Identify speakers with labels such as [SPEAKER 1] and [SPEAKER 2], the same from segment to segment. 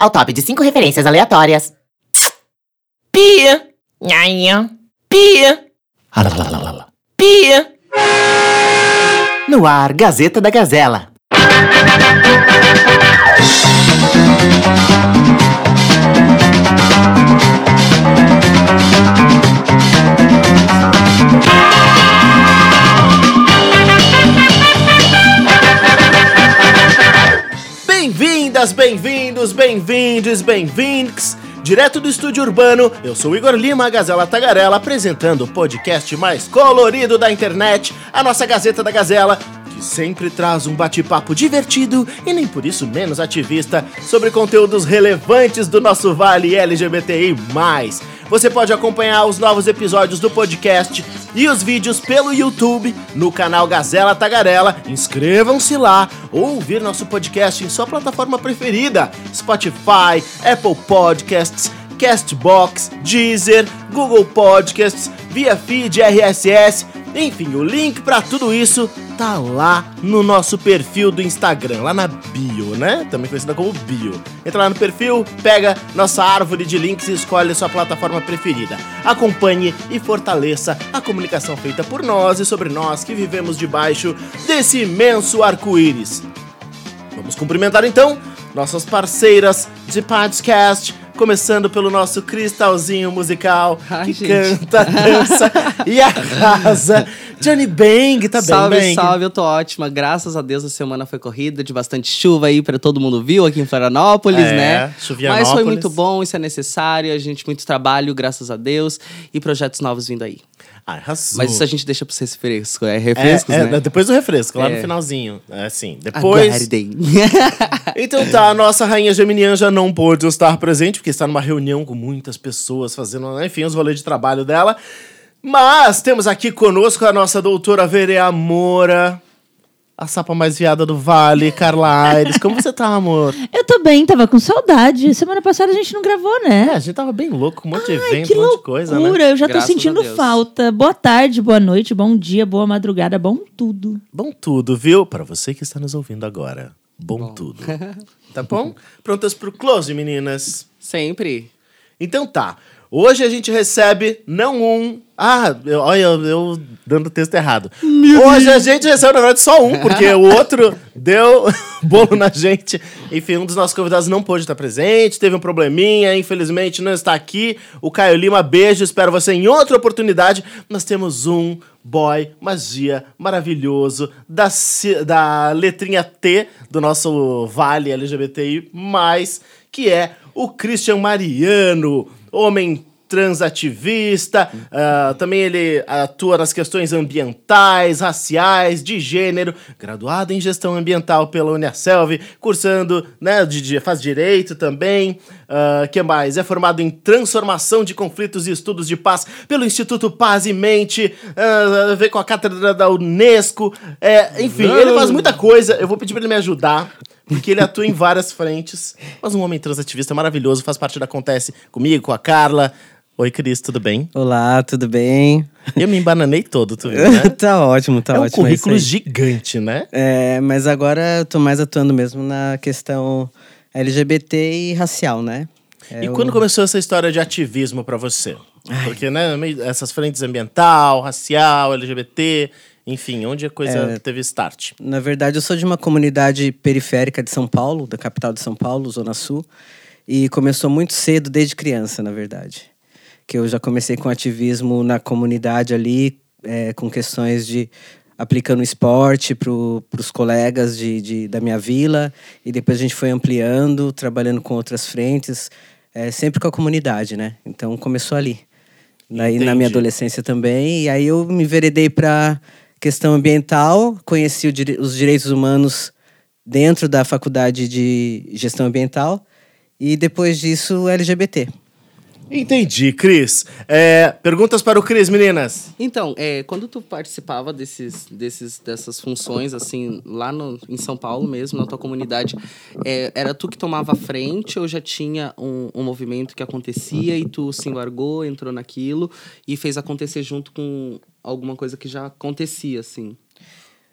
[SPEAKER 1] ao top de 5 referências aleatórias. Pia! Nhaia! Pia! Pia! No ar, Gazeta da Gazela. Bem-vindas, bem-vindos, bem-vindes, bem-vindes. Direto do estúdio urbano, eu sou o Igor Lima, a Gazela Tagarela, apresentando o podcast mais colorido da internet, a nossa Gazeta da Gazela, que sempre traz um bate-papo divertido e nem por isso menos ativista sobre conteúdos relevantes do nosso vale LGBTI+. Você pode acompanhar os novos episódios do podcast e os vídeos pelo YouTube, no canal Gazela Tagarela. Inscrevam-se lá ou ouvir nosso podcast em sua plataforma preferida: Spotify, Apple Podcasts, Castbox, Deezer, Google Podcasts, via feed RSS. Enfim, o link pra tudo isso tá lá no nosso perfil do Instagram, lá na bio, né? Também conhecida como bio. Entra lá no perfil, pega nossa árvore de links e escolhe a sua plataforma preferida. Acompanhe e fortaleça a comunicação feita por nós e sobre nós que vivemos debaixo desse imenso arco-íris. Vamos cumprimentar então nossas parceiras de podcast, começando pelo nosso cristalzinho musical, que gente canta, dança e arrasa. Johnny Bang, tá bem,
[SPEAKER 2] salve,
[SPEAKER 1] Bang?
[SPEAKER 2] Salve, eu tô ótima. Graças a Deus a semana foi corrida, de bastante chuva aí pra todo mundo viu aqui em Florianópolis, né?
[SPEAKER 1] Chuvianópolis.
[SPEAKER 2] Mas foi muito bom, isso é necessário, a gente muito trabalho, graças a Deus, e projetos novos vindo aí.
[SPEAKER 1] Arrasou.
[SPEAKER 2] Mas isso a gente deixa pros refrescos, refrescos, né?
[SPEAKER 1] Depois do refresco, lá no finalzinho. É assim, depois...
[SPEAKER 2] Aguardem.
[SPEAKER 1] Então tá, a nossa rainha geminiana já não pôde estar presente, porque está numa reunião com muitas pessoas, fazendo, enfim, os rolês de trabalho dela. Mas temos aqui conosco a nossa doutora Vereamora, a sapa mais viada do vale, Carla Aires. Como você tá, amor?
[SPEAKER 3] Eu tô bem, tava com saudade. Semana passada a gente não gravou, né?
[SPEAKER 1] A gente tava bem louco, um monte de evento, um monte de coisa, né?
[SPEAKER 3] Eu já
[SPEAKER 2] Graças
[SPEAKER 3] tô sentindo falta. Boa tarde, boa noite, bom dia, boa madrugada, bom tudo.
[SPEAKER 1] Bom tudo, viu? Pra você que está nos ouvindo agora. Bom tudo. Tá bom? Prontas pro close, meninas?
[SPEAKER 2] Sempre.
[SPEAKER 1] Então tá. Hoje a gente recebe não um... olha, eu dando o texto errado. Hoje a gente recebe, na verdade, só um, porque o outro deu bolo na gente. Enfim, um dos nossos convidados não pôde estar presente, teve um probleminha, infelizmente não está aqui. O Caio Lima, beijo, espero você em outra oportunidade. Nós temos um boy magia maravilhoso da letrinha T do nosso Vale LGBTI+, que é o Christian Mariano, homem transativista, também ele atua nas questões ambientais, raciais, de gênero, graduado em gestão ambiental pela Uniaselv, cursando, né, faz direito também, que mais? É formado em transformação de conflitos e estudos de paz pelo Instituto Paz e Mente, vem com a cátedra da Unesco, enfim, ele faz muita coisa, eu vou pedir pra ele me ajudar, porque ele atua em várias frentes, mas um homem transativista maravilhoso, faz parte da Acontece comigo, com a Carla. Oi, Cris, tudo bem?
[SPEAKER 4] Olá, tudo bem?
[SPEAKER 1] Eu me embananei todo, tu viu, né?
[SPEAKER 4] Tá ótimo, tá ótimo.
[SPEAKER 1] É um currículo gigante, né?
[SPEAKER 4] Mas agora eu tô mais atuando mesmo na questão LGBT e racial, né?
[SPEAKER 1] Quando começou essa história de ativismo pra você? Porque, né, essas frentes ambiental, racial, LGBT... Enfim, onde a coisa teve start?
[SPEAKER 4] Na verdade, eu sou de uma comunidade periférica de São Paulo, da capital de São Paulo, Zona Sul. E começou muito cedo, desde criança, na verdade. Que eu já comecei com ativismo na comunidade ali, com questões de aplicando esporte pros colegas da minha vila. E depois a gente foi ampliando, trabalhando com outras frentes, sempre com a comunidade, né? Então começou ali. Daí na minha adolescência também. E aí eu me enveredei para questão ambiental, conheci os direitos humanos dentro da faculdade de gestão ambiental e depois disso LGBT.
[SPEAKER 1] Entendi, Cris. Perguntas para o Cris, meninas.
[SPEAKER 2] Então, quando tu participava dessas funções, assim, lá em São Paulo mesmo, na tua comunidade, era tu que tomava a frente ou já tinha um movimento que acontecia e tu se embargou, entrou naquilo e fez acontecer junto com alguma coisa que já acontecia, assim?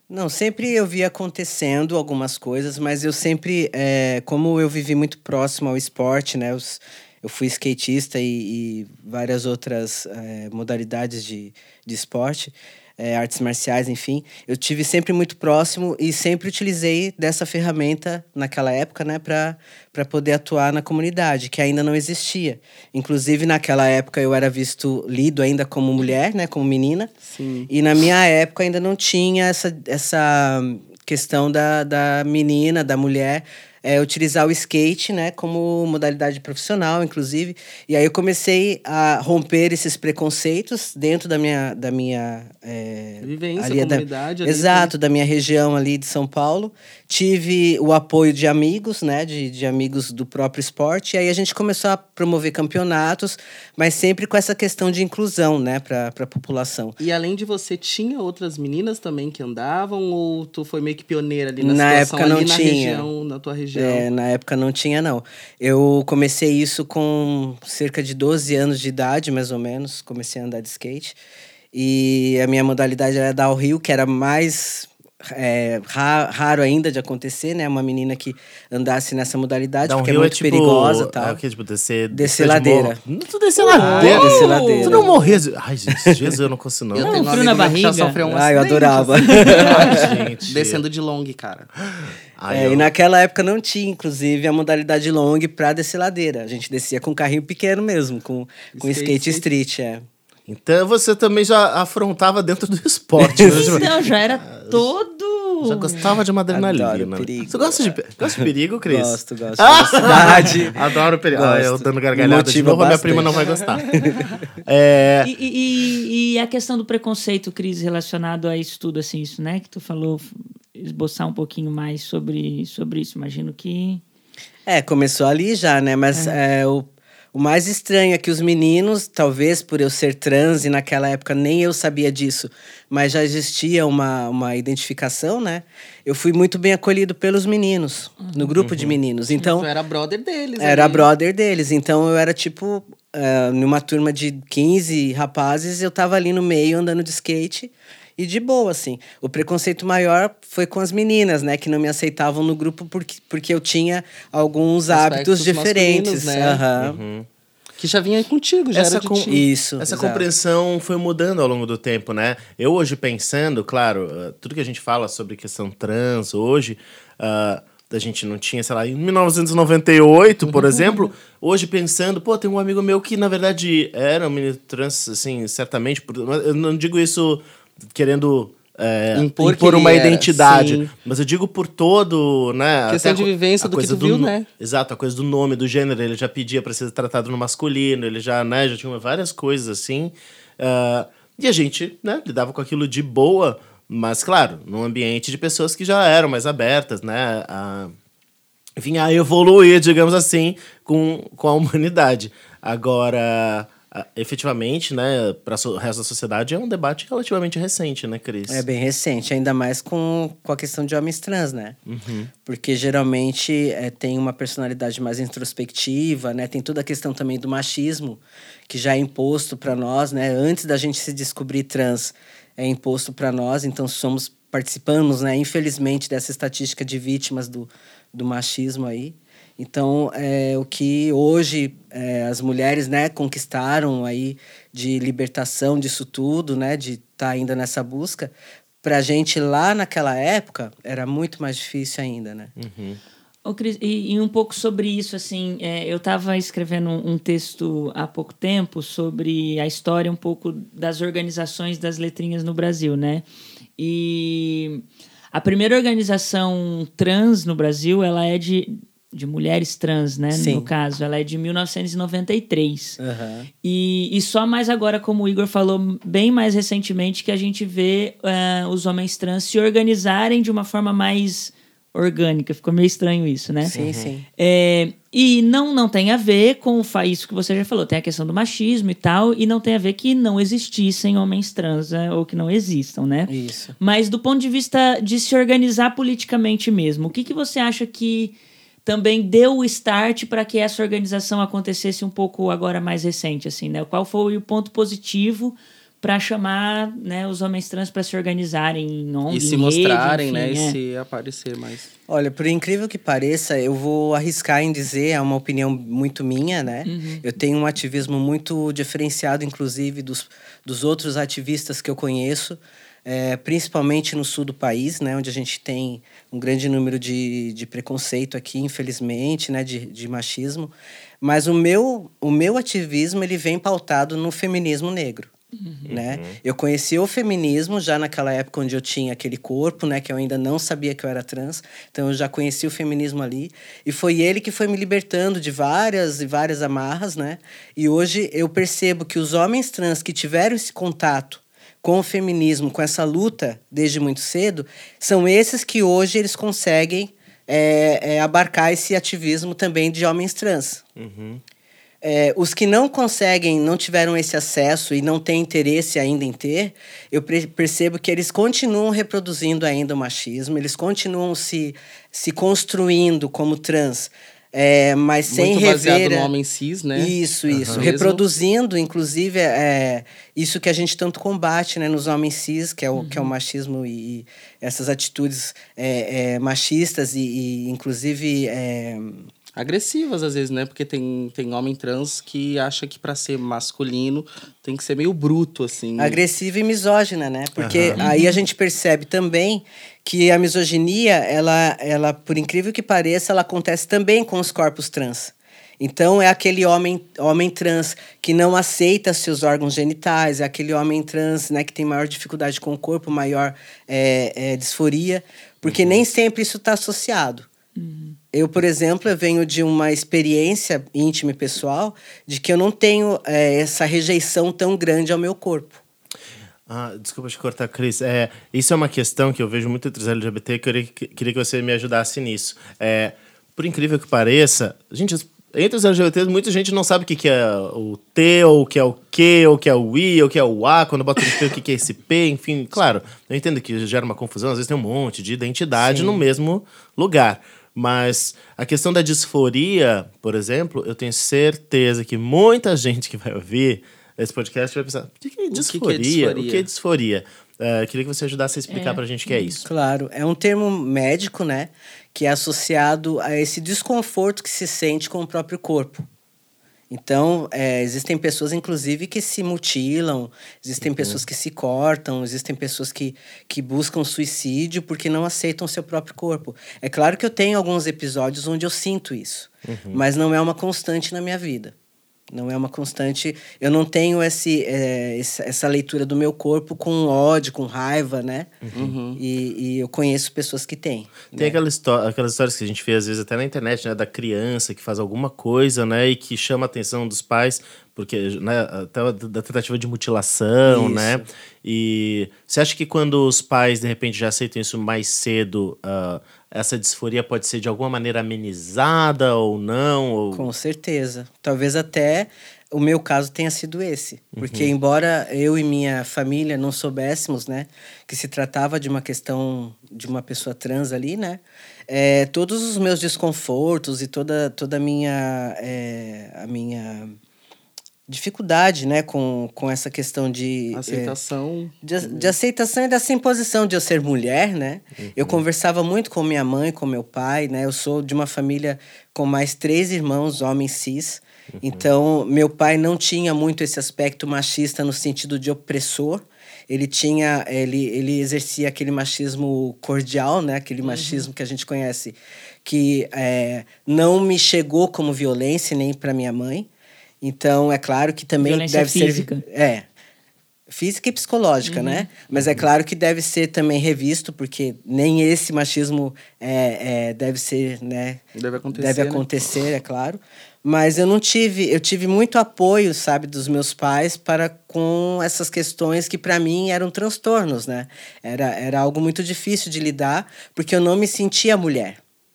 [SPEAKER 4] Não, sempre eu vi acontecendo algumas coisas, mas eu sempre, como eu vivi muito próximo ao esporte, né? Eu fui skatista e várias outras modalidades de esporte, artes marciais, enfim. Eu tive sempre muito próximo e sempre utilizei dessa ferramenta naquela época, né? Para poder atuar na comunidade, que ainda não existia. Inclusive, naquela época, eu era lido ainda como mulher, né? Como menina.
[SPEAKER 2] Sim.
[SPEAKER 4] E na minha época ainda não tinha essa questão da menina, da mulher, utilizar o skate, né, como modalidade profissional, inclusive. E aí eu comecei a romper esses preconceitos dentro da minha
[SPEAKER 2] Vivência,
[SPEAKER 4] ali
[SPEAKER 2] comunidade.
[SPEAKER 4] Exato, da minha região ali de São Paulo. Tive o apoio de amigos, né, de amigos do próprio esporte. E aí a gente começou a promover campeonatos, mas sempre com essa questão de inclusão, né, para a população.
[SPEAKER 2] E além de você, tinha outras meninas também que andavam? Ou tu foi meio que pioneira ali na
[SPEAKER 4] Na
[SPEAKER 2] situação,
[SPEAKER 4] época não
[SPEAKER 2] ali na
[SPEAKER 4] tinha.
[SPEAKER 2] região, na tua região?
[SPEAKER 4] Na época não tinha, não. Eu comecei isso com cerca de 12 anos de idade, mais ou menos. Comecei a andar de skate. E a minha modalidade era downhill, que era mais raro ainda de acontecer, né? Uma menina que andasse nessa modalidade, porque é muito perigosa e tal.
[SPEAKER 1] É o que? Tipo, descer
[SPEAKER 4] ladeira.
[SPEAKER 1] Tu descer ladeira.
[SPEAKER 4] Descer ladeira.
[SPEAKER 1] Tu não morrer. Ai, gente, Jesus, eu não consigo, não.
[SPEAKER 2] Eu tenho um
[SPEAKER 3] frio
[SPEAKER 2] amigo
[SPEAKER 3] na
[SPEAKER 2] meu que já
[SPEAKER 3] barriga.
[SPEAKER 2] sofreu um
[SPEAKER 4] Eu
[SPEAKER 2] acidente,
[SPEAKER 4] adorava.
[SPEAKER 1] Ai, gente.
[SPEAKER 2] descendo de long, cara.
[SPEAKER 1] Ai,
[SPEAKER 4] E naquela época não tinha, inclusive, a modalidade long pra descer ladeira. A gente descia com um carrinho pequeno mesmo, com skate street,
[SPEAKER 1] Então você também já afrontava dentro do esporte, né?
[SPEAKER 3] Então, já era todo...
[SPEAKER 1] Já gostava de uma adrenalina.
[SPEAKER 4] Adoro perigo.
[SPEAKER 1] Você gosta de perigo, Cris?
[SPEAKER 4] Gosto. Velocidade.
[SPEAKER 1] Adoro perigo.
[SPEAKER 4] Gosto.
[SPEAKER 1] Eu dando gargalhada de
[SPEAKER 4] Motiva
[SPEAKER 1] novo, a minha
[SPEAKER 4] bastante.
[SPEAKER 1] prima não vai gostar.
[SPEAKER 3] E a questão do preconceito, Cris, relacionado a isso tudo, assim, isso, né? Que tu falou, esboçar um pouquinho mais sobre isso. Imagino que...
[SPEAKER 4] Começou ali já, né? Mas o mais estranho é que os meninos, talvez por eu ser trans e naquela época nem eu sabia disso, mas já existia uma identificação, né? Eu fui muito bem acolhido pelos meninos, no grupo de meninos. Então,
[SPEAKER 2] Tu era brother deles.
[SPEAKER 4] era
[SPEAKER 2] ali.
[SPEAKER 4] brother deles. Então eu era tipo, numa turma de 15 rapazes, eu tava ali no meio andando de skate. E de boa, assim. O preconceito maior foi com as meninas, né? Que não me aceitavam no grupo porque eu tinha alguns hábitos diferentes.
[SPEAKER 2] Né? Que já vinha contigo, já era de ti.
[SPEAKER 4] Isso,
[SPEAKER 1] Essa
[SPEAKER 4] exato.
[SPEAKER 1] compreensão foi mudando ao longo do tempo, né? Eu hoje pensando, claro, tudo que a gente fala sobre questão trans hoje... a gente não tinha, sei lá, em 1998, por exemplo, hoje pensando, tem um amigo meu que, na verdade, era um menino trans, assim, certamente, eu não digo isso querendo impor uma identidade,
[SPEAKER 2] sim.
[SPEAKER 1] Mas eu digo por todo, né?
[SPEAKER 2] Questão de vivência do que tu viu, né?
[SPEAKER 1] Exato, a coisa do nome, do gênero, ele já pedia para ser tratado no masculino, ele já, né, já tinha várias coisas assim, e a gente, né, lidava com aquilo de boa, mas, claro, num ambiente de pessoas que já eram mais abertas, né? Enfim, a evoluir, digamos assim, com a humanidade. Agora, efetivamente, né, para o resto da sociedade, é um debate relativamente recente, né, Cris?
[SPEAKER 4] É bem recente, ainda mais com a questão de homens trans, né? Porque geralmente tem uma personalidade mais introspectiva, né? Tem toda a questão também do machismo, que já é imposto para nós, né? Antes da gente se descobrir trans, é imposto para nós, então participamos, né, infelizmente, dessa estatística de vítimas do machismo aí. Então, o que hoje as mulheres, né, conquistaram aí de libertação disso tudo, né, de estar ainda nessa busca, pra gente lá naquela época era muito mais difícil ainda, né?
[SPEAKER 3] Ô, Cris, e um pouco sobre isso, assim, eu estava escrevendo um texto há pouco tempo sobre a história um pouco das organizações das letrinhas no Brasil, né? E a primeira organização trans no Brasil, ela é de mulheres trans, né?
[SPEAKER 4] Sim.
[SPEAKER 3] No caso, ela é de 1993. E só mais agora, como o Igor falou, bem mais recentemente, que a gente vê os homens trans se organizarem de uma forma mais orgânica. Ficou meio estranho isso, né?
[SPEAKER 4] Sim, sim.
[SPEAKER 3] E não tem a ver com isso que você já falou. Tem a questão do machismo e tal, e não tem a ver que não existissem homens trans, ou que não existam, né?
[SPEAKER 4] Isso.
[SPEAKER 3] Mas do ponto de vista de se organizar politicamente mesmo, o que você acha que também deu o start para que essa organização acontecesse um pouco agora mais recente, assim, né? Qual foi o ponto positivo para chamar, né, os homens trans para se organizarem em ONG,
[SPEAKER 2] E se
[SPEAKER 3] em
[SPEAKER 2] mostrarem,
[SPEAKER 3] rede, enfim,
[SPEAKER 2] né? E se aparecer mais.
[SPEAKER 4] Olha, por incrível que pareça, eu vou arriscar em dizer, é uma opinião muito minha, né? Eu tenho um ativismo muito diferenciado, inclusive, dos outros ativistas que eu conheço, principalmente no sul do país, né? Onde a gente tem um grande número de preconceito aqui, infelizmente, né? De machismo. Mas o meu ativismo, ele vem pautado no feminismo negro. Né? Eu conheci o feminismo já naquela época onde eu tinha aquele corpo, né, que eu ainda não sabia que eu era trans, então eu já conheci o feminismo ali, e foi ele que foi me libertando de várias e várias amarras, né? E hoje eu percebo que os homens trans que tiveram esse contato com o feminismo, com essa luta desde muito cedo, são esses que hoje eles conseguem abarcar esse ativismo também de homens trans. Os que não conseguem, não tiveram esse acesso e não têm interesse ainda em ter, eu percebo que eles continuam reproduzindo ainda o machismo, eles continuam se construindo como trans, mas sem
[SPEAKER 2] Muito
[SPEAKER 4] rever...
[SPEAKER 2] baseado no homem cis, né?
[SPEAKER 4] Isso. Reproduzindo, inclusive, isso que a gente tanto combate, né, nos homens cis, que é o machismo e essas atitudes machistas e inclusive...
[SPEAKER 2] agressivas, às vezes, né? Porque tem homem trans que acha que pra ser masculino tem que ser meio bruto, assim.
[SPEAKER 4] Agressiva e misógina, né? Porque aí a gente percebe também que a misoginia, ela, por incrível que pareça, ela acontece também com os corpos trans. Então, é aquele homem trans que não aceita seus órgãos genitais, é aquele homem trans, né, que tem maior dificuldade com o corpo, maior disforia, porque nem sempre isso está associado. Eu, por exemplo, eu venho de uma experiência íntima e pessoal de que eu não tenho essa rejeição tão grande ao meu corpo.
[SPEAKER 1] Desculpa te cortar, Cris. Isso é uma questão que eu vejo muito entre os LGBT, que eu queria que você me ajudasse nisso. Por incrível que pareça, gente, entre os LGBTs, muita gente não sabe o que é o T, ou o que é o Q, ou o que é o I, ou o que é o A, quando bota no P, o que é esse P, enfim. Claro, eu entendo que gera uma confusão, às vezes tem um monte de identidade no mesmo lugar. Mas a questão da disforia, por exemplo, eu tenho certeza que muita gente que vai ouvir esse podcast vai pensar: o que é disforia? O que é disforia? Queria que você ajudasse a explicar pra gente o que é isso.
[SPEAKER 4] Claro, é um termo médico, né, que é associado a esse desconforto que se sente com o próprio corpo. Então, existem pessoas, inclusive, que se mutilam, existem pessoas que se cortam, existem pessoas que buscam suicídio porque não aceitam o seu próprio corpo. É claro que eu tenho alguns episódios onde eu sinto isso, mas não é uma constante na minha vida. Não é uma constante. Eu não tenho essa leitura do meu corpo com ódio, com raiva, né? E eu conheço pessoas que têm.
[SPEAKER 1] Tem aquelas histórias que a gente vê, às vezes, até na internet, né? Da criança que faz alguma coisa, né? E que chama a atenção dos pais, porque, né, até da tentativa de mutilação,
[SPEAKER 4] Isso.
[SPEAKER 1] né? E você acha que quando os pais, de repente, já aceitam isso mais cedo, essa disforia pode ser de alguma maneira amenizada ou não? Ou...
[SPEAKER 4] Com certeza. Talvez até o meu caso tenha sido esse. Porque embora eu e minha família não soubéssemos, né, que se tratava de uma questão de uma pessoa trans ali, né, todos os meus desconfortos e toda a minha dificuldade, né, com essa questão de...
[SPEAKER 2] Aceitação.
[SPEAKER 4] De aceitação e dessa imposição de eu ser mulher, né? Eu conversava muito com minha mãe, com meu pai, né? Eu sou de uma família com mais 3 irmãos, homens cis. Então, meu pai não tinha muito esse aspecto machista no sentido de opressor. Ele exercia aquele machismo cordial, né? Aquele machismo que a gente conhece, que não me chegou como violência nem para minha mãe. Então, é claro que também
[SPEAKER 3] violência
[SPEAKER 4] deve
[SPEAKER 3] física.
[SPEAKER 4] ser... física e psicológica, né? Mas é claro que deve ser também revisto, porque nem esse machismo deve ser, né?
[SPEAKER 2] Deve
[SPEAKER 4] acontecer, é claro. Mas eu tive muito apoio, sabe, dos meus pais com essas questões que para mim eram transtornos, né? Era algo muito difícil de lidar, porque eu não me sentia mulher.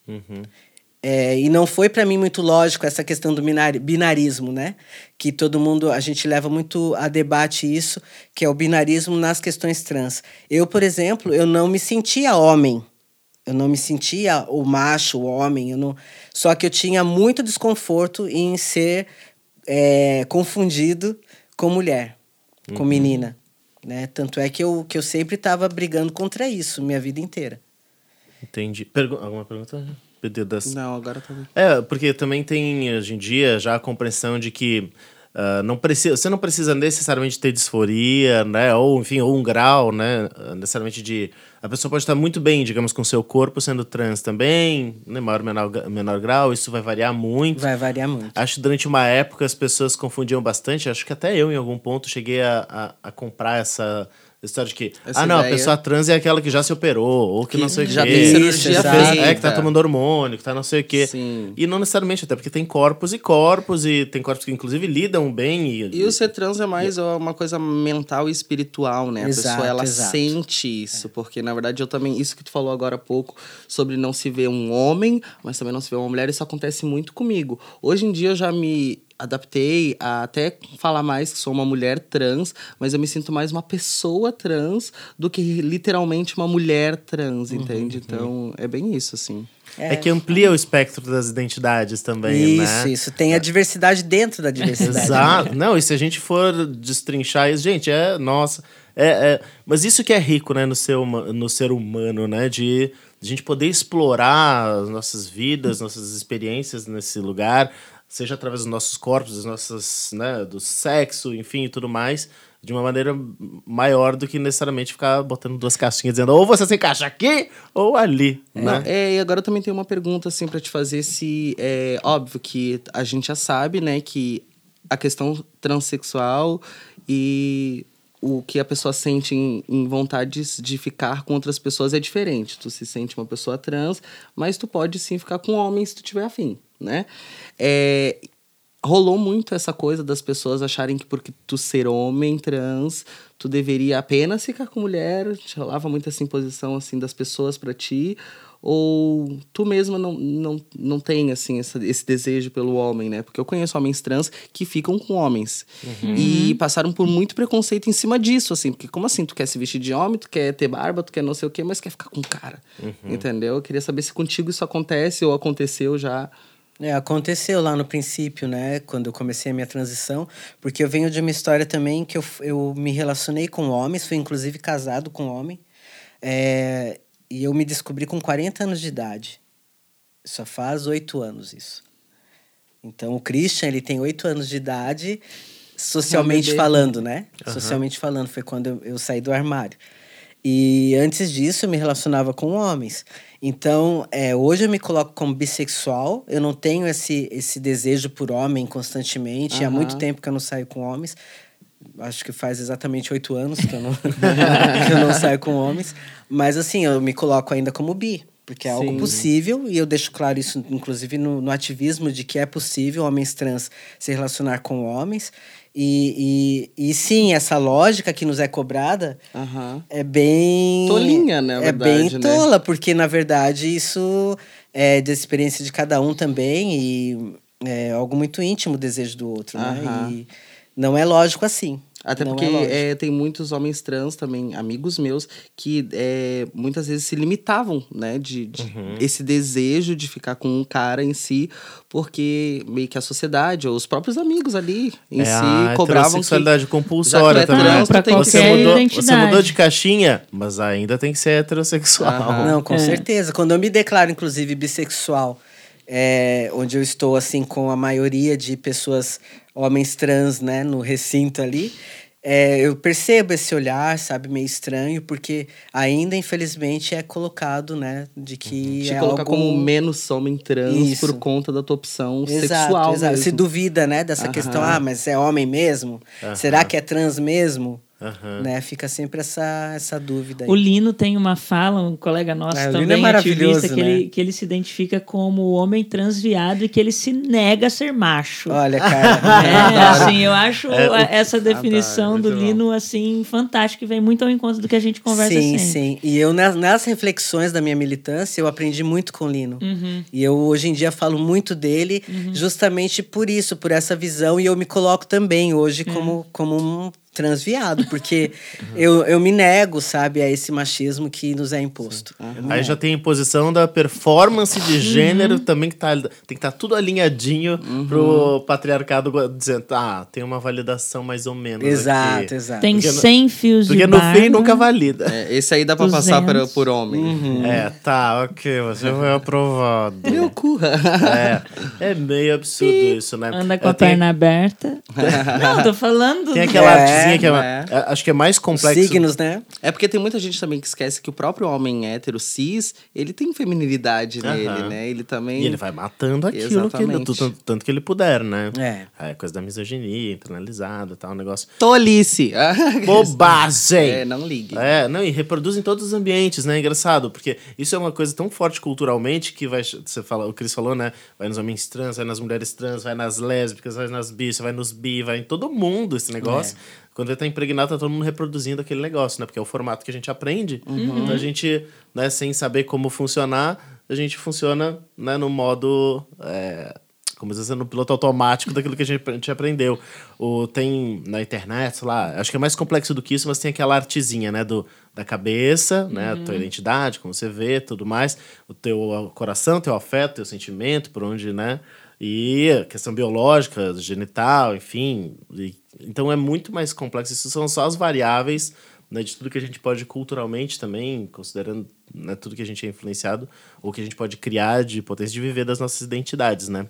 [SPEAKER 4] E não foi para mim muito lógico essa questão do binarismo, né? Que a gente leva muito a debate isso, que é o binarismo nas questões trans. Eu, por exemplo, eu não me sentia homem. Eu não me sentia o macho, o homem. Só que eu tinha muito desconforto em ser confundido com mulher, com menina. né? Tanto é que eu sempre estava brigando contra isso minha vida inteira.
[SPEAKER 1] Entendi. Alguma pergunta?
[SPEAKER 2] Não, agora tá bem.
[SPEAKER 1] Porque também tem, hoje em dia, já a compreensão de que você não precisa necessariamente ter disforia, né? Ou, enfim, ou um grau, né? Necessariamente de... A pessoa pode estar muito bem, digamos, com o seu corpo sendo trans também, né? Maior ou menor grau, isso vai variar muito.
[SPEAKER 4] Vai variar muito.
[SPEAKER 1] Acho que durante uma época as pessoas confundiam bastante. Acho que até eu, em algum ponto, cheguei a comprar essa história de que...
[SPEAKER 2] Essa
[SPEAKER 1] não,
[SPEAKER 2] ideia.
[SPEAKER 1] A pessoa trans é aquela que já se operou, ou que não sei o quê.
[SPEAKER 2] Já tem cirurgia feita.
[SPEAKER 1] Que tá tomando hormônio, que tá não sei o quê.
[SPEAKER 2] Sim.
[SPEAKER 1] E não necessariamente, até porque tem corpos, e tem corpos que inclusive lidam bem.
[SPEAKER 2] E o ser trans é mais uma coisa mental e espiritual, né?
[SPEAKER 4] Exato,
[SPEAKER 2] a pessoa, ela
[SPEAKER 4] exato.
[SPEAKER 2] sente isso. Porque, na verdade, eu também... Isso que tu falou agora há pouco, sobre não se ver um homem, mas também não se ver uma mulher, isso acontece muito comigo. Hoje em dia, eu já me adaptei a até falar mais que sou uma mulher trans, mas eu me sinto mais uma pessoa trans do que literalmente uma mulher trans, entende? Então, é bem isso, assim.
[SPEAKER 1] É que amplia o espectro das identidades também, né?
[SPEAKER 4] Isso. Tem a diversidade dentro da diversidade.
[SPEAKER 1] Exato. Né? Não, e se a gente for destrinchar isso, gente, mas isso que é rico, né, no ser humano, né? De a gente poder explorar as nossas vidas, nossas experiências nesse lugar, seja através dos nossos corpos, das nossas, né, do sexo, enfim, e tudo mais, de uma maneira maior do que necessariamente ficar botando duas caixinhas dizendo ou você se encaixa aqui ou ali, né?
[SPEAKER 2] E agora eu também tenho uma pergunta, assim, pra te fazer, se é óbvio que a gente já sabe, né, que a questão transexual e o que a pessoa sente em vontade de ficar com outras pessoas é diferente. Tu se sente uma pessoa trans, mas tu pode sim ficar com homens se tu tiver afim, né? Rolou muito essa coisa das pessoas acharem que porque tu ser homem trans, tu deveria apenas ficar com mulher. Rolava muito essa imposição, assim, das pessoas pra ti. Ou tu mesma não tem, assim, esse desejo pelo homem, né? Porque eu conheço homens trans que ficam com homens. E passaram por muito preconceito em cima disso, assim. Porque como assim? Tu quer se vestir de homem, tu quer ter barba, tu quer não sei o quê, mas quer ficar com cara. Entendeu? Eu queria saber se contigo isso acontece ou aconteceu já.
[SPEAKER 4] Aconteceu lá no princípio, né? Quando eu comecei a minha transição. Porque eu venho de uma história também que eu me relacionei com homens. Fui, inclusive, casado com homem. E eu me descobri com 40 anos de idade. Só faz 8 anos isso. Então, o Christian, ele tem 8 anos de idade, socialmente falando, né? Socialmente falando, foi quando eu saí do armário. E antes disso, eu me relacionava com homens. Então, hoje eu me coloco como bissexual. Eu não tenho esse desejo por homem constantemente. Há muito tempo que eu não saio com homens. Acho que faz exatamente 8 anos que eu não, que eu não saio com homens. Mas, assim, eu me coloco ainda como bi. Porque é algo possível. E eu deixo claro isso, inclusive, no ativismo de que é possível homens trans se relacionar com homens. E sim, essa lógica que nos é cobrada é bem...
[SPEAKER 2] tolinha, né?
[SPEAKER 4] É bem tola, porque, na verdade, isso é da experiência de cada um também. E é algo muito íntimo, o desejo do outro, né? E não é lógico assim.
[SPEAKER 2] Até porque tem muitos homens trans também, amigos meus, que muitas vezes se limitavam, né? De esse desejo de ficar com um cara em si, porque meio que a sociedade, ou os próprios amigos ali em si, cobravam que...
[SPEAKER 1] sexualidade compulsória também.
[SPEAKER 3] Trans, pra qualquer identidade.
[SPEAKER 1] Você mudou de caixinha, mas ainda tem que ser heterossexual.
[SPEAKER 4] Não, com certeza. Quando eu me declaro, inclusive, bissexual, onde eu estou, assim, com a maioria de pessoas, homens trans, né, no recinto ali, eu percebo esse olhar, sabe, meio estranho, porque ainda, infelizmente, é colocado, né, de que
[SPEAKER 2] te colocar como menos homem trans por conta da tua opção sexual mesmo.
[SPEAKER 4] Se duvida, né, dessa questão, mas é homem mesmo? Será que é trans mesmo? Né? Fica sempre essa dúvida aí.
[SPEAKER 3] O Lino tem uma fala, um colega nosso também, ativista, que ele se identifica como homem transviado e que ele se nega a ser macho.
[SPEAKER 4] Olha, cara.
[SPEAKER 3] Assim, eu acho essa definição do Lino, assim, fantástica, e vem muito ao encontro do que a gente conversa sempre.
[SPEAKER 4] Sim. E eu, nas reflexões da minha militância, eu aprendi muito com o Lino. E eu, hoje em dia, falo muito dele justamente por isso, por essa visão. E eu me coloco também hoje como transviado, porque eu me nego, sabe, a esse machismo que nos é imposto.
[SPEAKER 1] Aí já tem a imposição da performance de gênero também, que tem que estar tudo alinhadinho pro patriarcado dizendo, tem uma validação mais ou menos
[SPEAKER 4] Exato,
[SPEAKER 1] aqui.
[SPEAKER 4] exato.
[SPEAKER 3] Tem 100 fios de
[SPEAKER 1] Porque no
[SPEAKER 3] barba.
[SPEAKER 1] fim nunca valida.
[SPEAKER 2] Esse aí dá pra passar
[SPEAKER 3] 200.
[SPEAKER 2] por homem.
[SPEAKER 1] Ok, você foi aprovado.
[SPEAKER 2] Meu cu.
[SPEAKER 1] É meio absurdo isso, né?
[SPEAKER 3] Anda com a perna aberta. Não, tô falando...
[SPEAKER 1] Tem aquela artezinha que
[SPEAKER 2] é.
[SPEAKER 1] acho que é mais complexo.
[SPEAKER 4] Signos, né?
[SPEAKER 2] É porque tem muita gente também que esquece que o próprio homem hétero cis, ele tem feminilidade nele, né? Ele também...
[SPEAKER 1] E ele vai matando aquilo, tanto que ele puder, né? É coisa da misoginia, internalizada e tal, um negócio...
[SPEAKER 2] Tolice!
[SPEAKER 1] Bobagem!
[SPEAKER 2] Não ligue.
[SPEAKER 1] E reproduz em todos os ambientes, né? Engraçado, porque isso é uma coisa tão forte culturalmente que o Cris falou, né? Vai nos homens trans, vai nas mulheres trans, vai nas lésbicas, vai nas bis, vai nos bi, vai em todo mundo esse negócio. Quando ele tá impregnado, tá todo mundo reproduzindo aquele negócio, né? Porque é o formato que a gente aprende. Então a gente, né, sem saber como funcionar, a gente funciona, né, no modo... como dizer, no piloto automático daquilo que a gente aprendeu. Tem na internet, sei lá, acho que é mais complexo do que isso, mas tem aquela artezinha, né, da cabeça, né, a tua identidade, como você vê, tudo mais, o teu coração, teu afeto, teu sentimento, por onde, né, e a questão biológica, genital, enfim. Então é muito mais complexo. Isso são só as variáveis, né, de tudo que a gente pode culturalmente também, considerando, né, tudo que a gente é influenciado, ou que a gente pode criar de potência de viver das nossas identidades, né?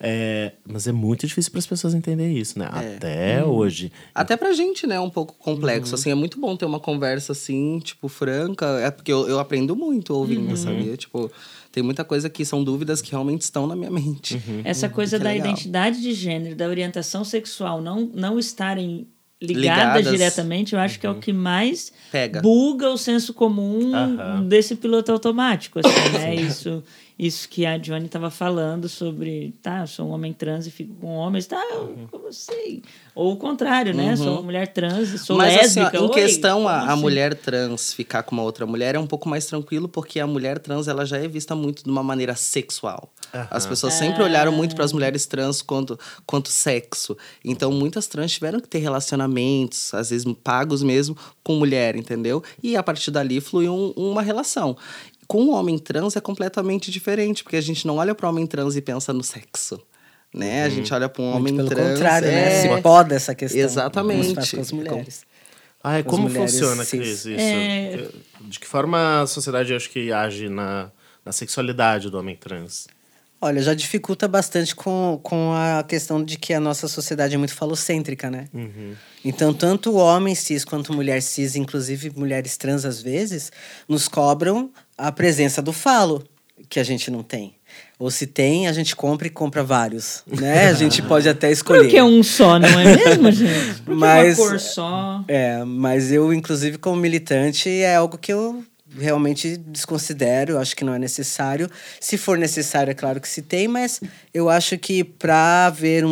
[SPEAKER 1] Mas é muito difícil para as pessoas entenderem isso, né? Até hoje.
[SPEAKER 2] Até pra gente, né? Um pouco complexo. Assim, é muito bom ter uma conversa assim, tipo, franca. É porque eu aprendo muito ouvindo, sabia? Tipo, tem muita coisa que são dúvidas que realmente estão na minha mente.
[SPEAKER 3] Essa coisa da
[SPEAKER 2] legal.
[SPEAKER 3] identidade de gênero, da orientação sexual, não estarem ligadas diretamente, eu acho que é o que mais buga o senso comum desse piloto automático, assim, né? Isso que a Johnny estava falando sobre, eu sou um homem trans e fico com homens, como sei? Ou o contrário, né? Sou uma mulher trans e sou lésbica.
[SPEAKER 2] Assim, em questão, a mulher trans ficar com uma outra mulher é um pouco mais tranquilo, porque a mulher trans ela já é vista muito de uma maneira sexual. As pessoas sempre olharam muito para as mulheres trans quanto sexo. Então, muitas trans tiveram que ter relacionamentos, às vezes pagos mesmo, com mulher, entendeu? E a partir dali fluiu uma relação. Com o homem trans é completamente diferente, porque a gente não olha para o homem trans e pensa no sexo. Né? A gente olha para um homem
[SPEAKER 4] pelo
[SPEAKER 2] trans...
[SPEAKER 4] contrário, né? Se poda essa questão.
[SPEAKER 2] Exatamente.
[SPEAKER 4] Como se faz com as mulheres.
[SPEAKER 1] Como funciona, Cris, isso? De que forma a sociedade, acho que, age na sexualidade do homem trans?
[SPEAKER 4] Olha, já dificulta bastante com a questão de que a nossa sociedade é muito falocêntrica, né? Então, tanto o homem cis quanto mulher cis, inclusive mulheres trans às vezes, nos cobram a presença do falo, que a gente não tem. Ou se tem, a gente compra vários, né? A gente pode até escolher.
[SPEAKER 3] Por que um só, não é mesmo, gente? Por que uma cor só?
[SPEAKER 4] Mas eu, inclusive, como militante, é algo que eu realmente desconsidero, eu acho que não é necessário. Se for necessário, é claro que se tem, mas eu acho que para haver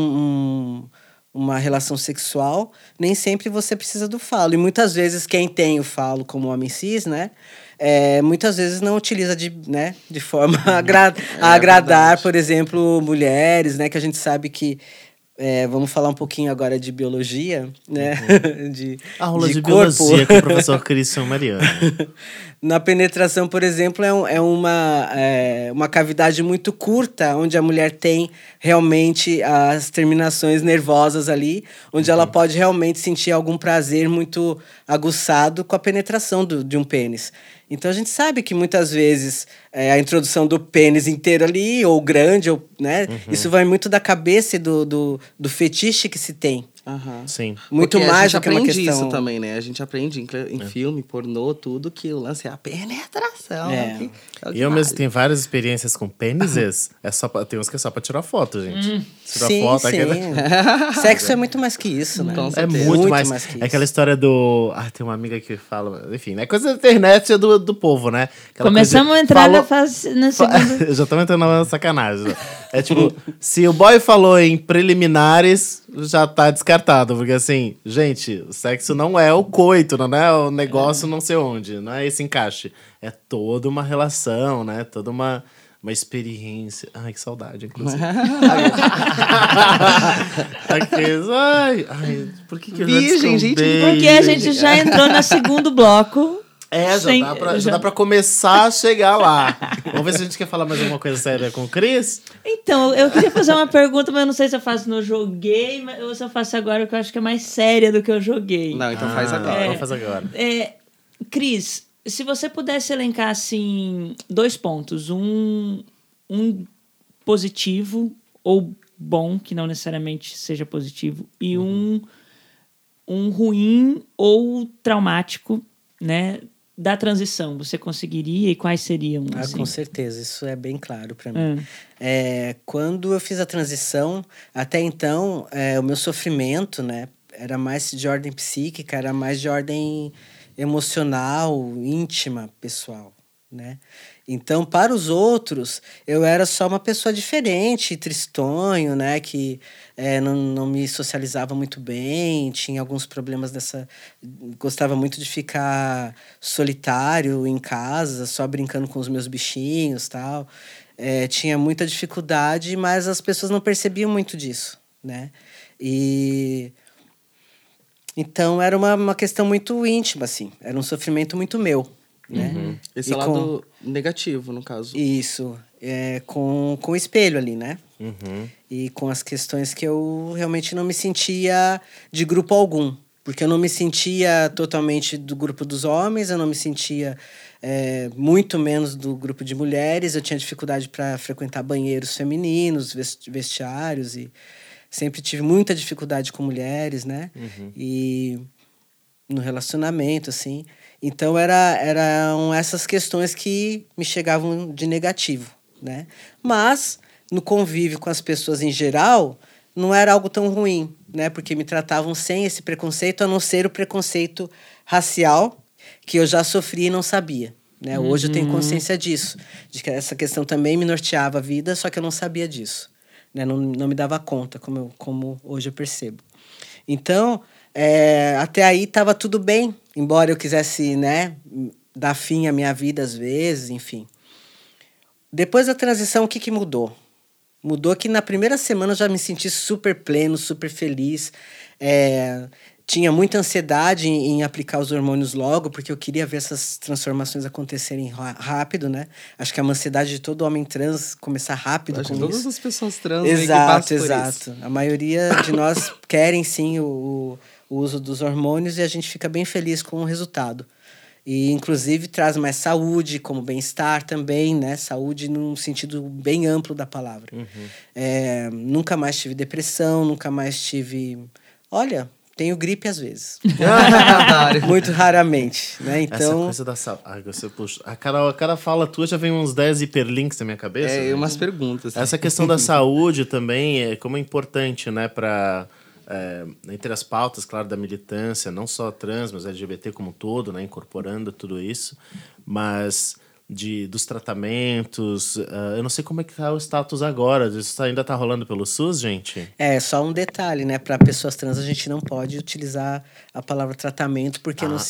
[SPEAKER 4] uma relação sexual, nem sempre você precisa do falo. E muitas vezes quem tem o falo como homem cis, né? Muitas vezes não utiliza de forma a agradar, por exemplo, mulheres, né? Que a gente sabe que... vamos falar um pouquinho agora de biologia, né?
[SPEAKER 1] A aula de biologia com o professor Cristian Mariano.
[SPEAKER 4] Na penetração, por exemplo, é uma cavidade muito curta, onde a mulher tem realmente as terminações nervosas ali, onde ela pode realmente sentir algum prazer muito aguçado com a penetração de um pênis. Então, a gente sabe que muitas vezes a introdução do pênis inteiro ali, ou grande, né? Isso vai muito da cabeça e do fetiche que se tem.
[SPEAKER 1] Sim.
[SPEAKER 4] Muito
[SPEAKER 2] porque
[SPEAKER 4] mais do que uma
[SPEAKER 2] questão. A gente aprende
[SPEAKER 4] questão...
[SPEAKER 2] isso também, né? A gente aprende em filme, pornô, tudo, que o lance é a penetração.
[SPEAKER 1] E eu mesmo tenho várias experiências com pênises. Tem uns que é só pra tirar foto, gente.
[SPEAKER 4] Sim. Sexo é muito mais que isso, né?
[SPEAKER 1] É muito mais que isso. É aquela história do... tem uma amiga que fala... Enfim, né? Coisa da internet do povo, né?
[SPEAKER 3] Começamos a entrar na segunda...
[SPEAKER 1] Já estamos entrando na sacanagem. É tipo, se o boy falou em preliminares, já tá descartado. Porque assim, gente, o sexo não é o coito, não é o negócio não sei onde. Não é esse encaixe. É toda uma relação, né? Toda uma uma experiência. Ai, que saudade, inclusive. Ai, por que eu
[SPEAKER 2] Virgem, gente,
[SPEAKER 3] porque a gente já entrou no segundo bloco.
[SPEAKER 1] Já dá pra começar a chegar lá. Vamos ver se a gente quer falar mais alguma coisa séria com o Cris.
[SPEAKER 3] Então, eu queria fazer uma pergunta, mas eu não sei se eu faço no joguei, ou se eu faço agora, que eu acho que é mais séria do que eu joguei.
[SPEAKER 2] Não, então faz agora.
[SPEAKER 1] Vamos fazer agora.
[SPEAKER 3] Cris, se você pudesse elencar, assim, 2 pontos. Um positivo ou bom, que não necessariamente seja positivo, e um ruim ou traumático, né? Da transição, você conseguiria e quais seriam? Assim?
[SPEAKER 4] Com certeza, isso é bem claro para mim. Quando eu fiz a transição, até então, o meu sofrimento, né, era mais de ordem psíquica, era mais de ordem emocional, íntima, pessoal, né? Então, para os outros, eu era só uma pessoa diferente, tristonho, né? Que não me socializava muito bem, tinha alguns problemas gostava muito de ficar solitário em casa, só brincando com os meus bichinhos e tal. Tinha muita dificuldade, mas as pessoas não percebiam muito disso, né? Então, era uma questão muito íntima, assim. Era um sofrimento muito meu. Né?
[SPEAKER 2] Esse é o lado negativo, no caso.
[SPEAKER 4] Isso, com o espelho ali, né? E com as questões que eu realmente não me sentia de grupo algum. Porque eu não me sentia totalmente do grupo dos homens, eu não me sentia muito menos do grupo de mulheres. Eu tinha dificuldade para frequentar banheiros femininos, vestiários, e sempre tive muita dificuldade com mulheres, né? E no relacionamento, assim... Então, eram essas questões que me chegavam de negativo, né? Mas, no convívio com as pessoas em geral, não era algo tão ruim, né? Porque me tratavam sem esse preconceito, a não ser o preconceito racial, que eu já sofri e não sabia, né? Hoje eu tenho consciência disso, de que essa questão também me norteava a vida, só que eu não sabia disso, né? Não me dava conta, como hoje eu percebo. Então... até aí estava tudo bem, embora eu quisesse, né, dar fim à minha vida às vezes, enfim. Depois da transição, o que mudou? Mudou que na primeira semana eu já me senti super pleno, super feliz. Tinha muita ansiedade em aplicar os hormônios logo, porque eu queria ver essas transformações acontecerem rápido, né? Acho que é uma ansiedade de todo homem trans começar rápido com isso.
[SPEAKER 2] Todas as pessoas trans
[SPEAKER 4] exato. A maioria de nós querem, sim, o uso dos hormônios e a gente fica bem feliz com o resultado. E, inclusive, traz mais saúde, como bem-estar também, né? Saúde num sentido bem amplo da palavra. Nunca mais tive depressão, nunca mais tive... Olha... Tenho gripe às vezes. Muito raramente, né? Então... Essa
[SPEAKER 1] coisa da saúde... você puxa... A cara fala tua, já vem uns 10 hiperlinks na minha cabeça.
[SPEAKER 2] Né? Umas perguntas.
[SPEAKER 1] Essa questão da saúde também, como é importante, né? Para... entre as pautas, claro, da militância, não só trans, mas LGBT como um todo, né? Incorporando tudo isso. Mas... dos tratamentos, eu não sei como é que tá o status agora. Isso ainda tá rolando pelo SUS, gente?
[SPEAKER 4] Só um detalhe, né? Para pessoas trans a gente não pode utilizar a palavra tratamento porque não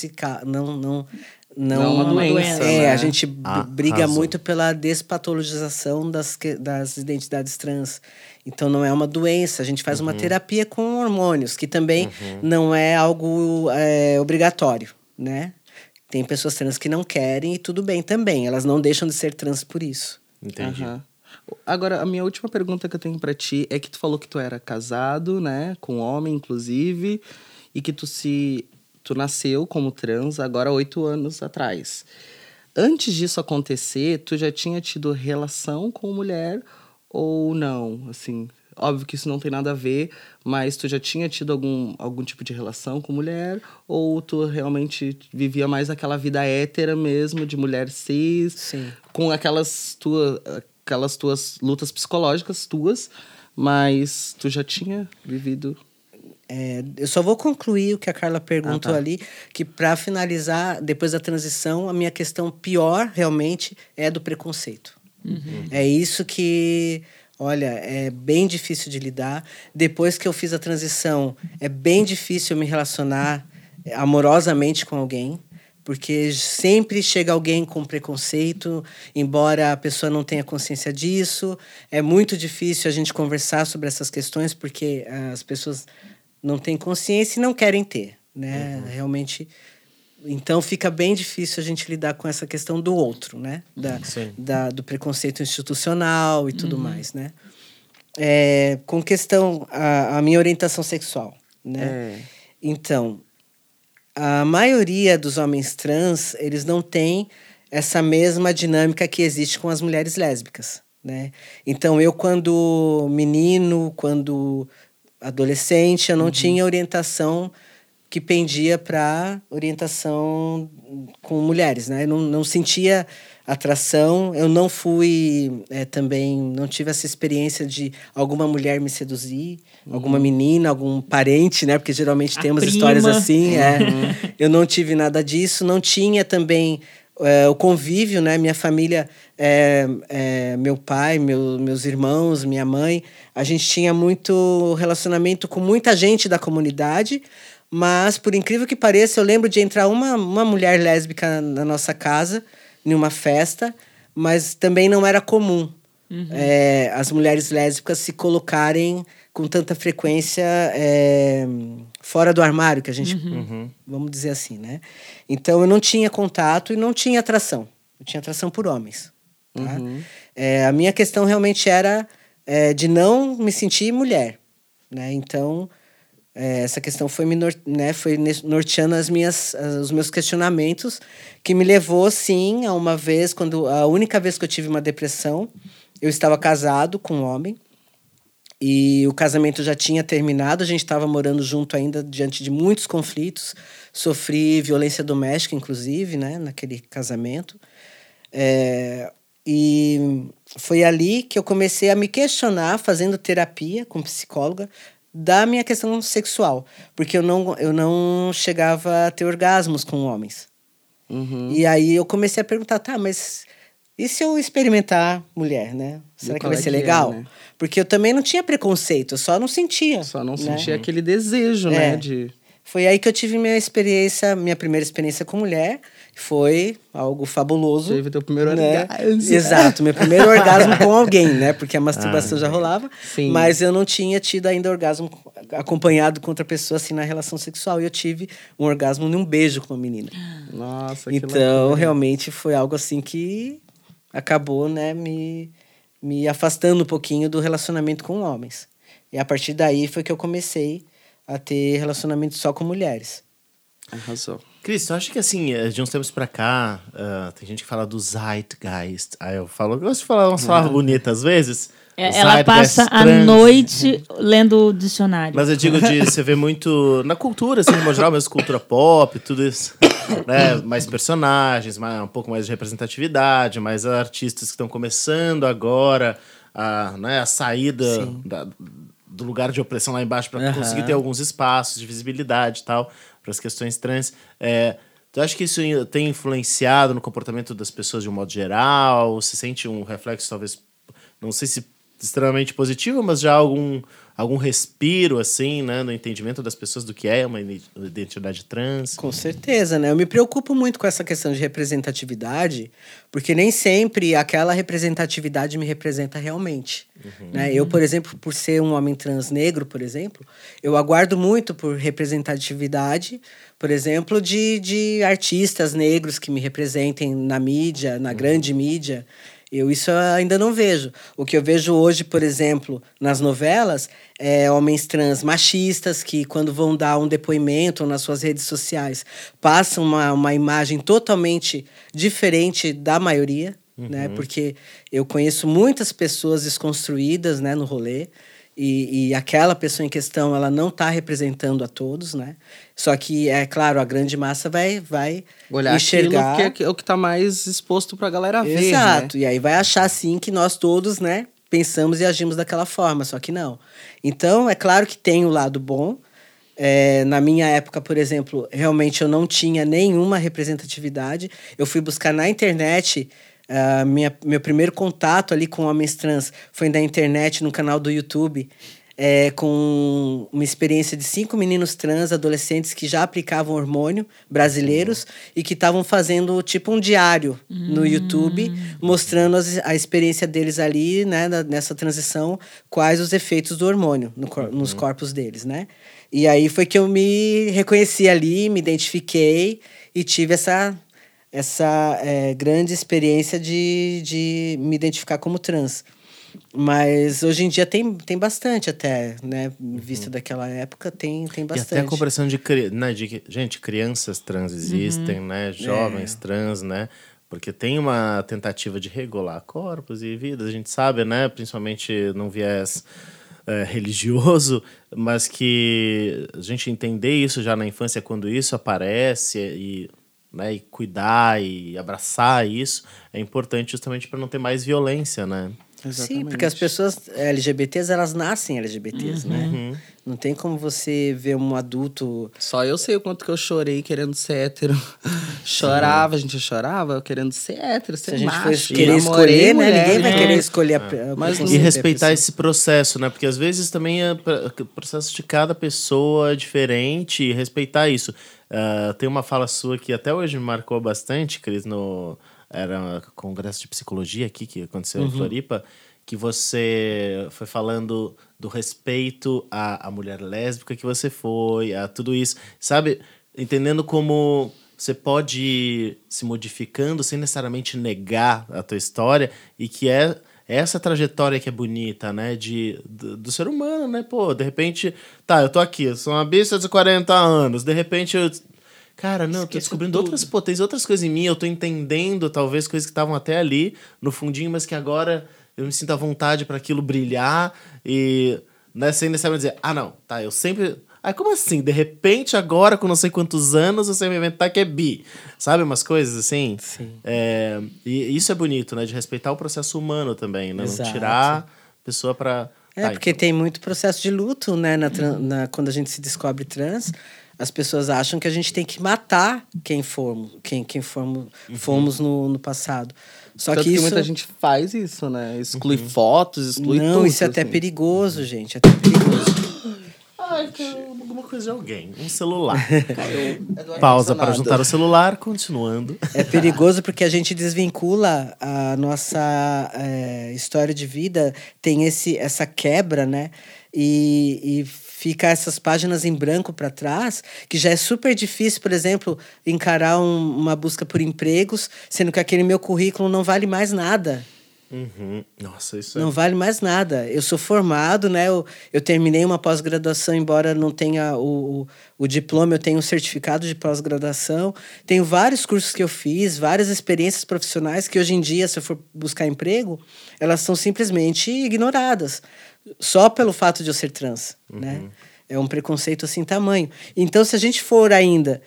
[SPEAKER 4] é
[SPEAKER 2] uma doença. Né?
[SPEAKER 4] A gente briga muito pela despatologização das identidades trans. Então não é uma doença. A gente faz uma terapia com hormônios, que também não é algo obrigatório, né? Tem pessoas trans que não querem e tudo bem também. Elas não deixam de ser trans por isso.
[SPEAKER 1] Entendi.
[SPEAKER 2] Agora, a minha última pergunta que eu tenho pra ti é que tu falou que tu era casado, né? Com um homem, inclusive. E que tu nasceu como trans agora 8 anos atrás. Antes disso acontecer, tu já tinha tido relação com mulher ou não? Assim... Óbvio que isso não tem nada a ver, mas tu já tinha tido algum tipo de relação com mulher? Ou tu realmente vivia mais aquela vida hétera mesmo, de mulher cis?
[SPEAKER 4] Sim.
[SPEAKER 2] Com aquelas tuas lutas psicológicas mas tu já tinha vivido...
[SPEAKER 4] Eu só vou concluir o que a Carla perguntou ali, que para finalizar, depois da transição, a minha questão pior realmente é do preconceito. É isso que... Olha, é bem difícil de lidar. Depois que eu fiz a transição, é bem difícil eu me relacionar amorosamente com alguém, porque sempre chega alguém com preconceito, embora a pessoa não tenha consciência disso. É muito difícil a gente conversar sobre essas questões, porque as pessoas não têm consciência e não querem ter, né? Realmente... Então, fica bem difícil a gente lidar com essa questão do outro, né? Do preconceito institucional e tudo mais, né? Com questão... A minha orientação sexual, né? Então, a maioria dos homens trans, eles não têm essa mesma dinâmica que existe com as mulheres lésbicas, né? Então, eu, quando menino, quando adolescente, eu não tinha orientação... que pendia para orientação com mulheres, né? Eu não sentia atração, eu não fui também, não tive essa experiência de alguma mulher me seduzir, alguma menina, algum parente, né? Porque geralmente temos histórias assim, Eu não tive nada disso, não tinha também o convívio, né? Minha família, meu pai, meus irmãos, minha mãe, a gente tinha muito relacionamento com muita gente da comunidade. Mas, por incrível que pareça, eu lembro de entrar uma mulher lésbica na nossa casa, em uma festa, mas também não era comum as mulheres lésbicas se colocarem com tanta frequência fora do armário, que a gente... Vamos dizer assim, né? Então, eu não tinha contato e não tinha atração. Eu tinha atração por homens. Tá? A minha questão realmente era de não me sentir mulher, né? Então... essa questão foi foi norteando os meus questionamentos, que me levou, sim, a uma vez, a única vez que eu tive uma depressão, eu estava casado com um homem, e o casamento já tinha terminado, a gente estava morando junto ainda, diante de muitos conflitos, sofri violência doméstica, inclusive, né, naquele casamento, e foi ali que eu comecei a me questionar, fazendo terapia com psicóloga, da minha questão sexual, porque eu não chegava a ter orgasmos com homens. E aí eu comecei a perguntar, tá, mas e se eu experimentar mulher, né? Será que vai ser legal? Né? Porque eu também não tinha preconceito, eu só não sentia.
[SPEAKER 2] Só não sentia aquele desejo, né?
[SPEAKER 4] Foi aí que eu tive minha primeira experiência com mulher. Foi algo fabuloso.
[SPEAKER 2] Teve teu primeiro orgasmo.
[SPEAKER 4] Exato, meu primeiro orgasmo com alguém, né? Porque a masturbação já rolava.
[SPEAKER 2] Sim.
[SPEAKER 4] Mas eu não tinha tido ainda orgasmo acompanhado com outra pessoa, assim, na relação sexual. E eu tive um orgasmo num beijo com uma menina.
[SPEAKER 2] Nossa, que
[SPEAKER 4] então, realmente foi algo assim que acabou, né, me afastando um pouquinho do relacionamento com homens. E a partir daí foi que eu comecei a ter relacionamento só com mulheres.
[SPEAKER 2] Arrasou.
[SPEAKER 1] Cris, eu acho que assim, de uns tempos pra cá, tem gente que fala do Zeitgeist. Aí eu gosto de falar umas palavras bonitas às vezes.
[SPEAKER 3] Ela passa a noite lendo o dicionário.
[SPEAKER 1] Mas eu digo você vê muito na cultura, assim, de modo geral, mesmo cultura pop, tudo isso. Né? Mais personagens, um pouco mais de representatividade, mais artistas que estão começando agora a saída do lugar de opressão lá embaixo para conseguir ter alguns espaços de visibilidade e tal, para as questões trans. Tu acha que isso tem influenciado no comportamento das pessoas de um modo geral? Você sente um reflexo, talvez, não sei se extremamente positivo, mas já algum respiro, assim, né, no entendimento das pessoas do que é uma identidade trans?
[SPEAKER 4] Com certeza, né? Eu me preocupo muito com essa questão de representatividade, porque nem sempre aquela representatividade me representa realmente. Né? Eu, por exemplo, por ser um homem trans negro, por exemplo, eu aguardo muito por representatividade, por exemplo, de artistas negros que me representem na mídia, na grande mídia. Isso eu ainda não vejo. O que eu vejo hoje, por exemplo, nas novelas, é homens trans machistas que, quando vão dar um depoimento nas suas redes sociais, passam uma imagem totalmente diferente da maioria, né? Porque eu conheço muitas pessoas desconstruídas, né, no rolê, e aquela pessoa em questão, ela não está representando a todos, né? Só que, é claro, a grande massa vai
[SPEAKER 2] olhar
[SPEAKER 4] enxergar...
[SPEAKER 2] aquilo que é o que está mais exposto para a galera ver,
[SPEAKER 4] Exato,
[SPEAKER 2] né?
[SPEAKER 4] E aí vai achar, sim, que nós todos, né, pensamos e agimos daquela forma, só que não. Então, é claro que tem o lado bom. Na minha época, por exemplo, realmente eu não tinha nenhuma representatividade. Eu fui buscar na internet... meu primeiro contato ali com homens trans foi na internet, no canal do YouTube. com uma experiência de 5 meninos trans, adolescentes que já aplicavam hormônio, brasileiros, e que estavam fazendo tipo um diário no YouTube, mostrando a experiência deles ali, né, nessa transição, quais os efeitos do hormônio nos corpos deles, né? E aí foi que eu me reconheci ali, me identifiquei e tive essa grande experiência de me identificar como trans. Mas hoje em dia tem bastante até, né? Vista daquela época, tem bastante.
[SPEAKER 1] E até a compreensão né, gente, crianças trans existem, né? Jovens trans, né? Porque tem uma tentativa de regular corpos e vidas, a gente sabe, né? Principalmente num viés religioso, mas que a gente entender isso já na infância, quando isso aparece né, e cuidar e abraçar isso, é importante justamente para não ter mais violência, né?
[SPEAKER 4] Sim, porque as pessoas LGBTs, elas nascem LGBTs, né? Não tem como você ver um adulto...
[SPEAKER 2] Só eu sei o quanto que eu chorei querendo ser hétero. Chorava, gente, eu chorava querendo ser hétero, ser
[SPEAKER 4] Se a
[SPEAKER 2] macho.
[SPEAKER 4] gente for querer escolher, né? Ninguém vai querer escolher
[SPEAKER 1] E respeitar esse processo, né? Porque às vezes também o processo de cada pessoa é diferente e respeitar isso. Tem uma fala sua que até hoje me marcou bastante, Cris, era um congresso de psicologia aqui que aconteceu em Floripa, que você foi falando do respeito à mulher lésbica que você foi, a tudo isso, sabe? Entendendo como você pode ir se modificando sem necessariamente negar a tua história e que é essa trajetória que é bonita, né? Do ser humano, né? Pô, de repente... Tá, eu tô aqui, eu sou uma bicha de 40 anos, de repente eu... Cara, não, eu tô descobrindo outras potências, outras coisas em mim, eu tô entendendo talvez coisas que estavam até ali no fundinho, mas que agora eu me sinto à vontade para aquilo brilhar e, né, sem necessariamente dizer, não, tá, eu sempre... como assim? De repente agora, com não sei quantos anos, você vai inventar que é bi, sabe? Umas coisas assim.
[SPEAKER 4] Sim.
[SPEAKER 1] E isso é bonito, né? De respeitar o processo humano também, né?
[SPEAKER 4] Exato.
[SPEAKER 1] Não tirar a pessoa pra...
[SPEAKER 4] porque tem muito processo de luto, né? Quando a gente se descobre trans... As pessoas acham que a gente tem que matar quem fomos no passado. Só
[SPEAKER 2] Tanto
[SPEAKER 4] que isso...
[SPEAKER 2] muita gente faz isso, né? Exclui fotos, exclui tudo.
[SPEAKER 4] Não, isso é até perigoso, gente. Até perigoso.
[SPEAKER 1] Alguma coisa de alguém. Um celular. Pausa para juntar o celular, continuando.
[SPEAKER 4] É perigoso porque a gente desvincula a nossa história de vida. Tem essa quebra, né? E fica essas páginas em branco para trás, que já é super difícil, por exemplo, encarar uma busca por empregos, sendo que aquele meu currículo não vale mais nada.
[SPEAKER 1] Nossa, isso
[SPEAKER 4] não vale mais nada. Eu sou formado, né? Eu terminei uma pós-graduação, embora não tenha o diploma, eu tenho um certificado de pós-graduação. Tenho vários cursos que eu fiz, várias experiências profissionais que hoje em dia, se eu for buscar emprego, elas são simplesmente ignoradas. Só pelo fato de eu ser trans, né? É um preconceito assim, tamanho. Então, se a gente for ainda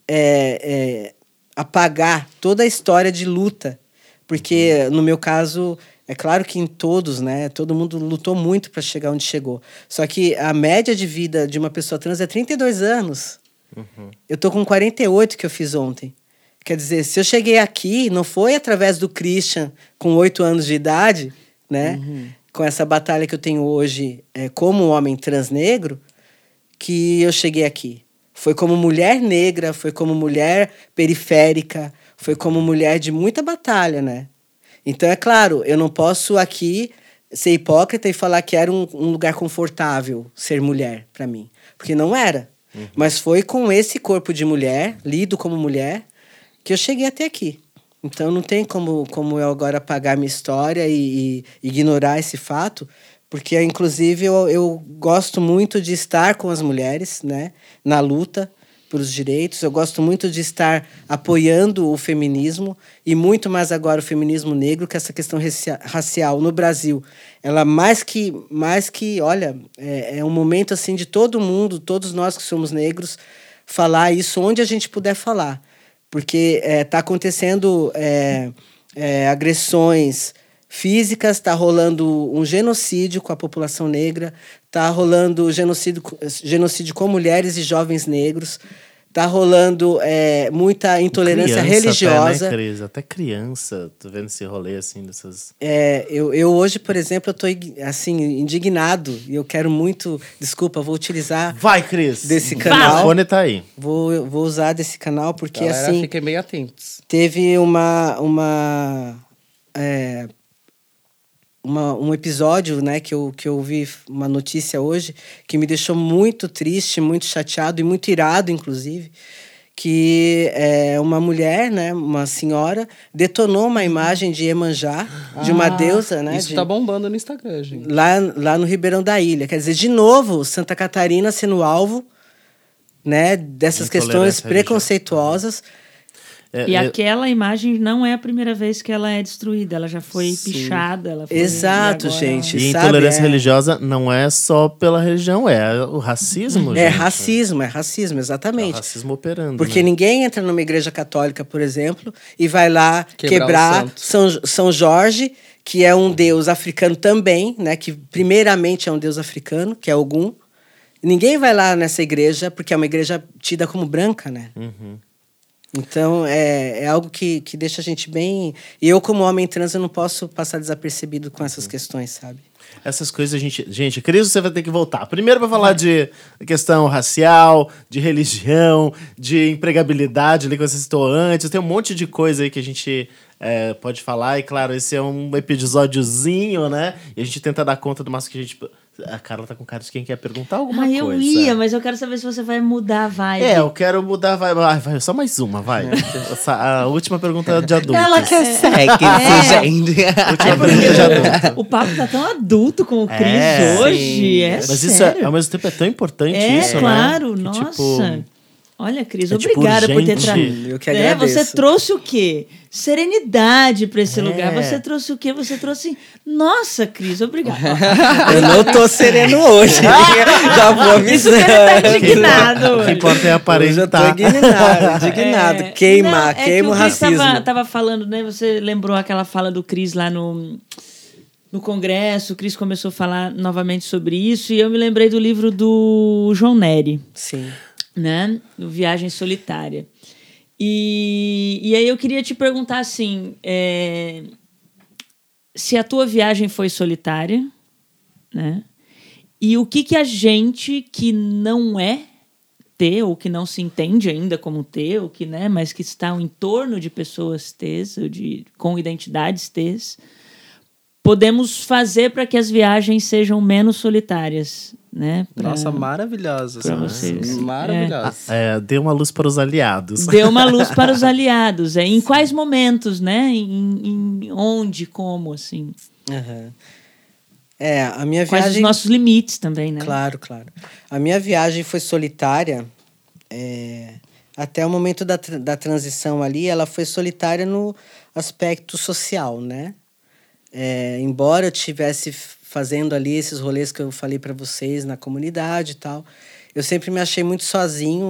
[SPEAKER 4] apagar toda a história de luta, porque no meu caso, é claro que em todos, né? Todo mundo lutou muito para chegar onde chegou. Só que a média de vida de uma pessoa trans é 32 anos. Eu tô com 48 que eu fiz ontem. Quer dizer, se eu cheguei aqui, não foi através do Christian com 8 anos de idade, né? Com essa batalha que eu tenho hoje como homem trans negro, que eu cheguei aqui. Foi como mulher negra, foi como mulher periférica, foi como mulher de muita batalha, né? Então, é claro, eu não posso aqui ser hipócrita e falar que era um lugar confortável ser mulher para mim. Porque não era. Mas foi com esse corpo de mulher, lido como mulher, que eu cheguei até aqui. Então, não tem como eu agora apagar minha história e ignorar esse fato, porque, inclusive, eu gosto muito de estar com as mulheres, né, na luta pelos direitos. Eu gosto muito de estar apoiando o feminismo, e muito mais agora o feminismo negro, que essa questão racial no Brasil, ela mais que olha, é um momento assim de todo mundo, todos nós que somos negros, falar isso onde a gente puder falar. Porque está acontecendo agressões físicas, está rolando um genocídio com a população negra, está rolando genocídio com mulheres e jovens negros, Tá rolando muita intolerância religiosa.
[SPEAKER 1] Até, né, Cris? Até criança, tô vendo esse rolê, assim, dessas...
[SPEAKER 4] Eu hoje, por exemplo, eu tô, assim, indignado. E eu quero muito... Desculpa, vou utilizar...
[SPEAKER 1] Vai, Cris!
[SPEAKER 4] Desse
[SPEAKER 1] O
[SPEAKER 4] canal.
[SPEAKER 1] microfone tá aí.
[SPEAKER 4] Vou usar desse canal, porque,
[SPEAKER 2] Galera,
[SPEAKER 4] assim...
[SPEAKER 2] fiquem bem atentos.
[SPEAKER 4] Teve um episódio, né, que eu vi uma notícia hoje que me deixou muito triste, muito chateado e muito irado, inclusive, que uma mulher, né, uma senhora, detonou uma imagem de Iemanjá, de uma deusa, né?
[SPEAKER 2] Isso tá bombando no Instagram, gente.
[SPEAKER 4] Lá no Ribeirão da Ilha. Quer dizer, de novo, Santa Catarina sendo alvo, né, dessas questões preconceituosas.
[SPEAKER 3] E aquela imagem não é a primeira vez que ela é destruída, ela já foi pichada. Ela foi,
[SPEAKER 4] Exato,
[SPEAKER 3] agora...
[SPEAKER 4] gente.
[SPEAKER 1] E
[SPEAKER 4] sabe,
[SPEAKER 1] intolerância religiosa não é só pela religião, é o racismo, gente.
[SPEAKER 4] É racismo, exatamente.
[SPEAKER 1] É o racismo operando.
[SPEAKER 4] Porque
[SPEAKER 1] né?
[SPEAKER 4] ninguém entra numa igreja católica, por exemplo, e vai lá quebrar São Jorge, que é um deus africano também, né? Que primeiramente é um deus africano, que é Ogum. Ninguém vai lá nessa igreja, porque é uma igreja tida como branca, né?
[SPEAKER 1] Uhum.
[SPEAKER 4] Então, é algo que deixa a gente bem... E eu, como homem trans, eu não posso passar desapercebido com essas questões, sabe?
[SPEAKER 1] Essas coisas a gente... Gente, Cris, você vai ter que voltar. Primeiro para falar de questão racial, de religião, de empregabilidade, ali que você citou antes. Tem um monte de coisa aí que a gente pode falar. E, claro, esse é um episódiozinho, né? E a gente tenta dar conta do máximo que a gente... A Carla tá com cara de quem quer perguntar alguma coisa.
[SPEAKER 3] Eu ia, mas eu quero saber se você vai mudar a vibe.
[SPEAKER 1] Eu quero mudar a vibe. Vai, só mais uma, vai. A última pergunta é de adultos.
[SPEAKER 2] Ela quer sexo, gente.
[SPEAKER 1] Última pergunta de adultos.
[SPEAKER 3] O papo tá tão adulto com o Cris hoje.
[SPEAKER 1] Mas
[SPEAKER 3] sério.
[SPEAKER 1] isso, ao mesmo tempo, é tão importante isso,
[SPEAKER 3] claro,
[SPEAKER 1] né?
[SPEAKER 3] nossa.
[SPEAKER 1] Tipo,
[SPEAKER 3] olha, Cris,
[SPEAKER 1] tipo
[SPEAKER 3] obrigada por ter
[SPEAKER 1] urgente.
[SPEAKER 4] Eu que agradeço.
[SPEAKER 3] Você trouxe o quê? Serenidade para esse lugar. Você trouxe o quê? Você trouxe... Nossa, Cris, obrigada.
[SPEAKER 4] Eu não tô sereno hoje. Já vou avisando.
[SPEAKER 3] Isso que ele tá indignado.
[SPEAKER 1] O que importa é aparentar.
[SPEAKER 4] Eu já tô indignado. Queima o racismo.
[SPEAKER 3] Tava falando, né? Você lembrou aquela fala do Cris lá no congresso. O Cris começou a falar novamente sobre isso. E eu me lembrei do livro do João Nery.
[SPEAKER 4] Sim.
[SPEAKER 3] Né? Do Viagem Solitária. E aí eu queria te perguntar assim, se a tua viagem foi solitária, né? E o que a gente que não é T, ou que não se entende ainda como T, ou que, né, mas que está em torno de pessoas T's, ou com identidades T's, podemos fazer para que as viagens sejam menos solitárias, né?
[SPEAKER 2] Nossa, maravilhosa.
[SPEAKER 3] Para vocês.
[SPEAKER 2] Maravilhosa.
[SPEAKER 1] Dê uma luz para os aliados.
[SPEAKER 3] Deu uma luz para os aliados. Em quais momentos, né? Em onde, como, assim.
[SPEAKER 4] Uhum. A minha
[SPEAKER 3] Quais
[SPEAKER 4] viagem...
[SPEAKER 3] os nossos limites também, né?
[SPEAKER 4] Claro. A minha viagem foi solitária. Até o momento da transição ali, ela foi solitária no aspecto social, né? Embora eu estivesse fazendo ali esses rolês que eu falei para vocês na comunidade e tal, eu sempre me achei muito sozinho,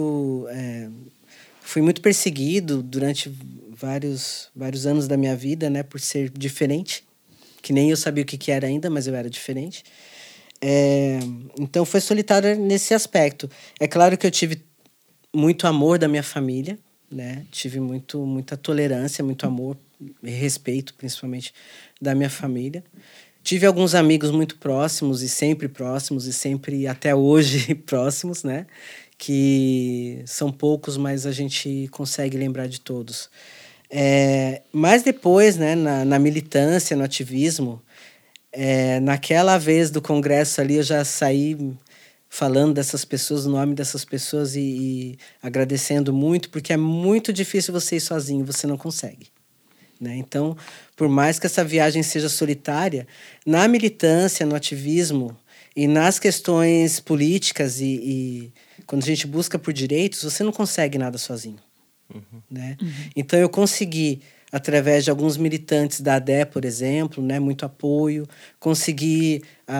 [SPEAKER 4] fui muito perseguido durante vários anos da minha vida, né, por ser diferente, que nem eu sabia o que era ainda, mas eu era diferente. Então foi solitário nesse aspecto. É claro que eu tive muito amor da minha família, né? Tive muita tolerância, muito amor e respeito, principalmente, da minha família. Tive alguns amigos muito próximos e sempre até hoje próximos, né? Que são poucos, mas a gente consegue lembrar de todos. Mas depois, né, na militância, no ativismo, naquela vez do congresso ali, eu já saí falando dessas pessoas, o nome dessas pessoas e agradecendo muito, porque é muito difícil você ir sozinho, você não consegue. Né? Então, por mais que essa viagem seja solitária, na militância, no ativismo e nas questões políticas e quando a gente busca por direitos, você não consegue nada sozinho. Né? Então, eu consegui, através de alguns militantes da ADE, por exemplo, né, muito apoio, consegui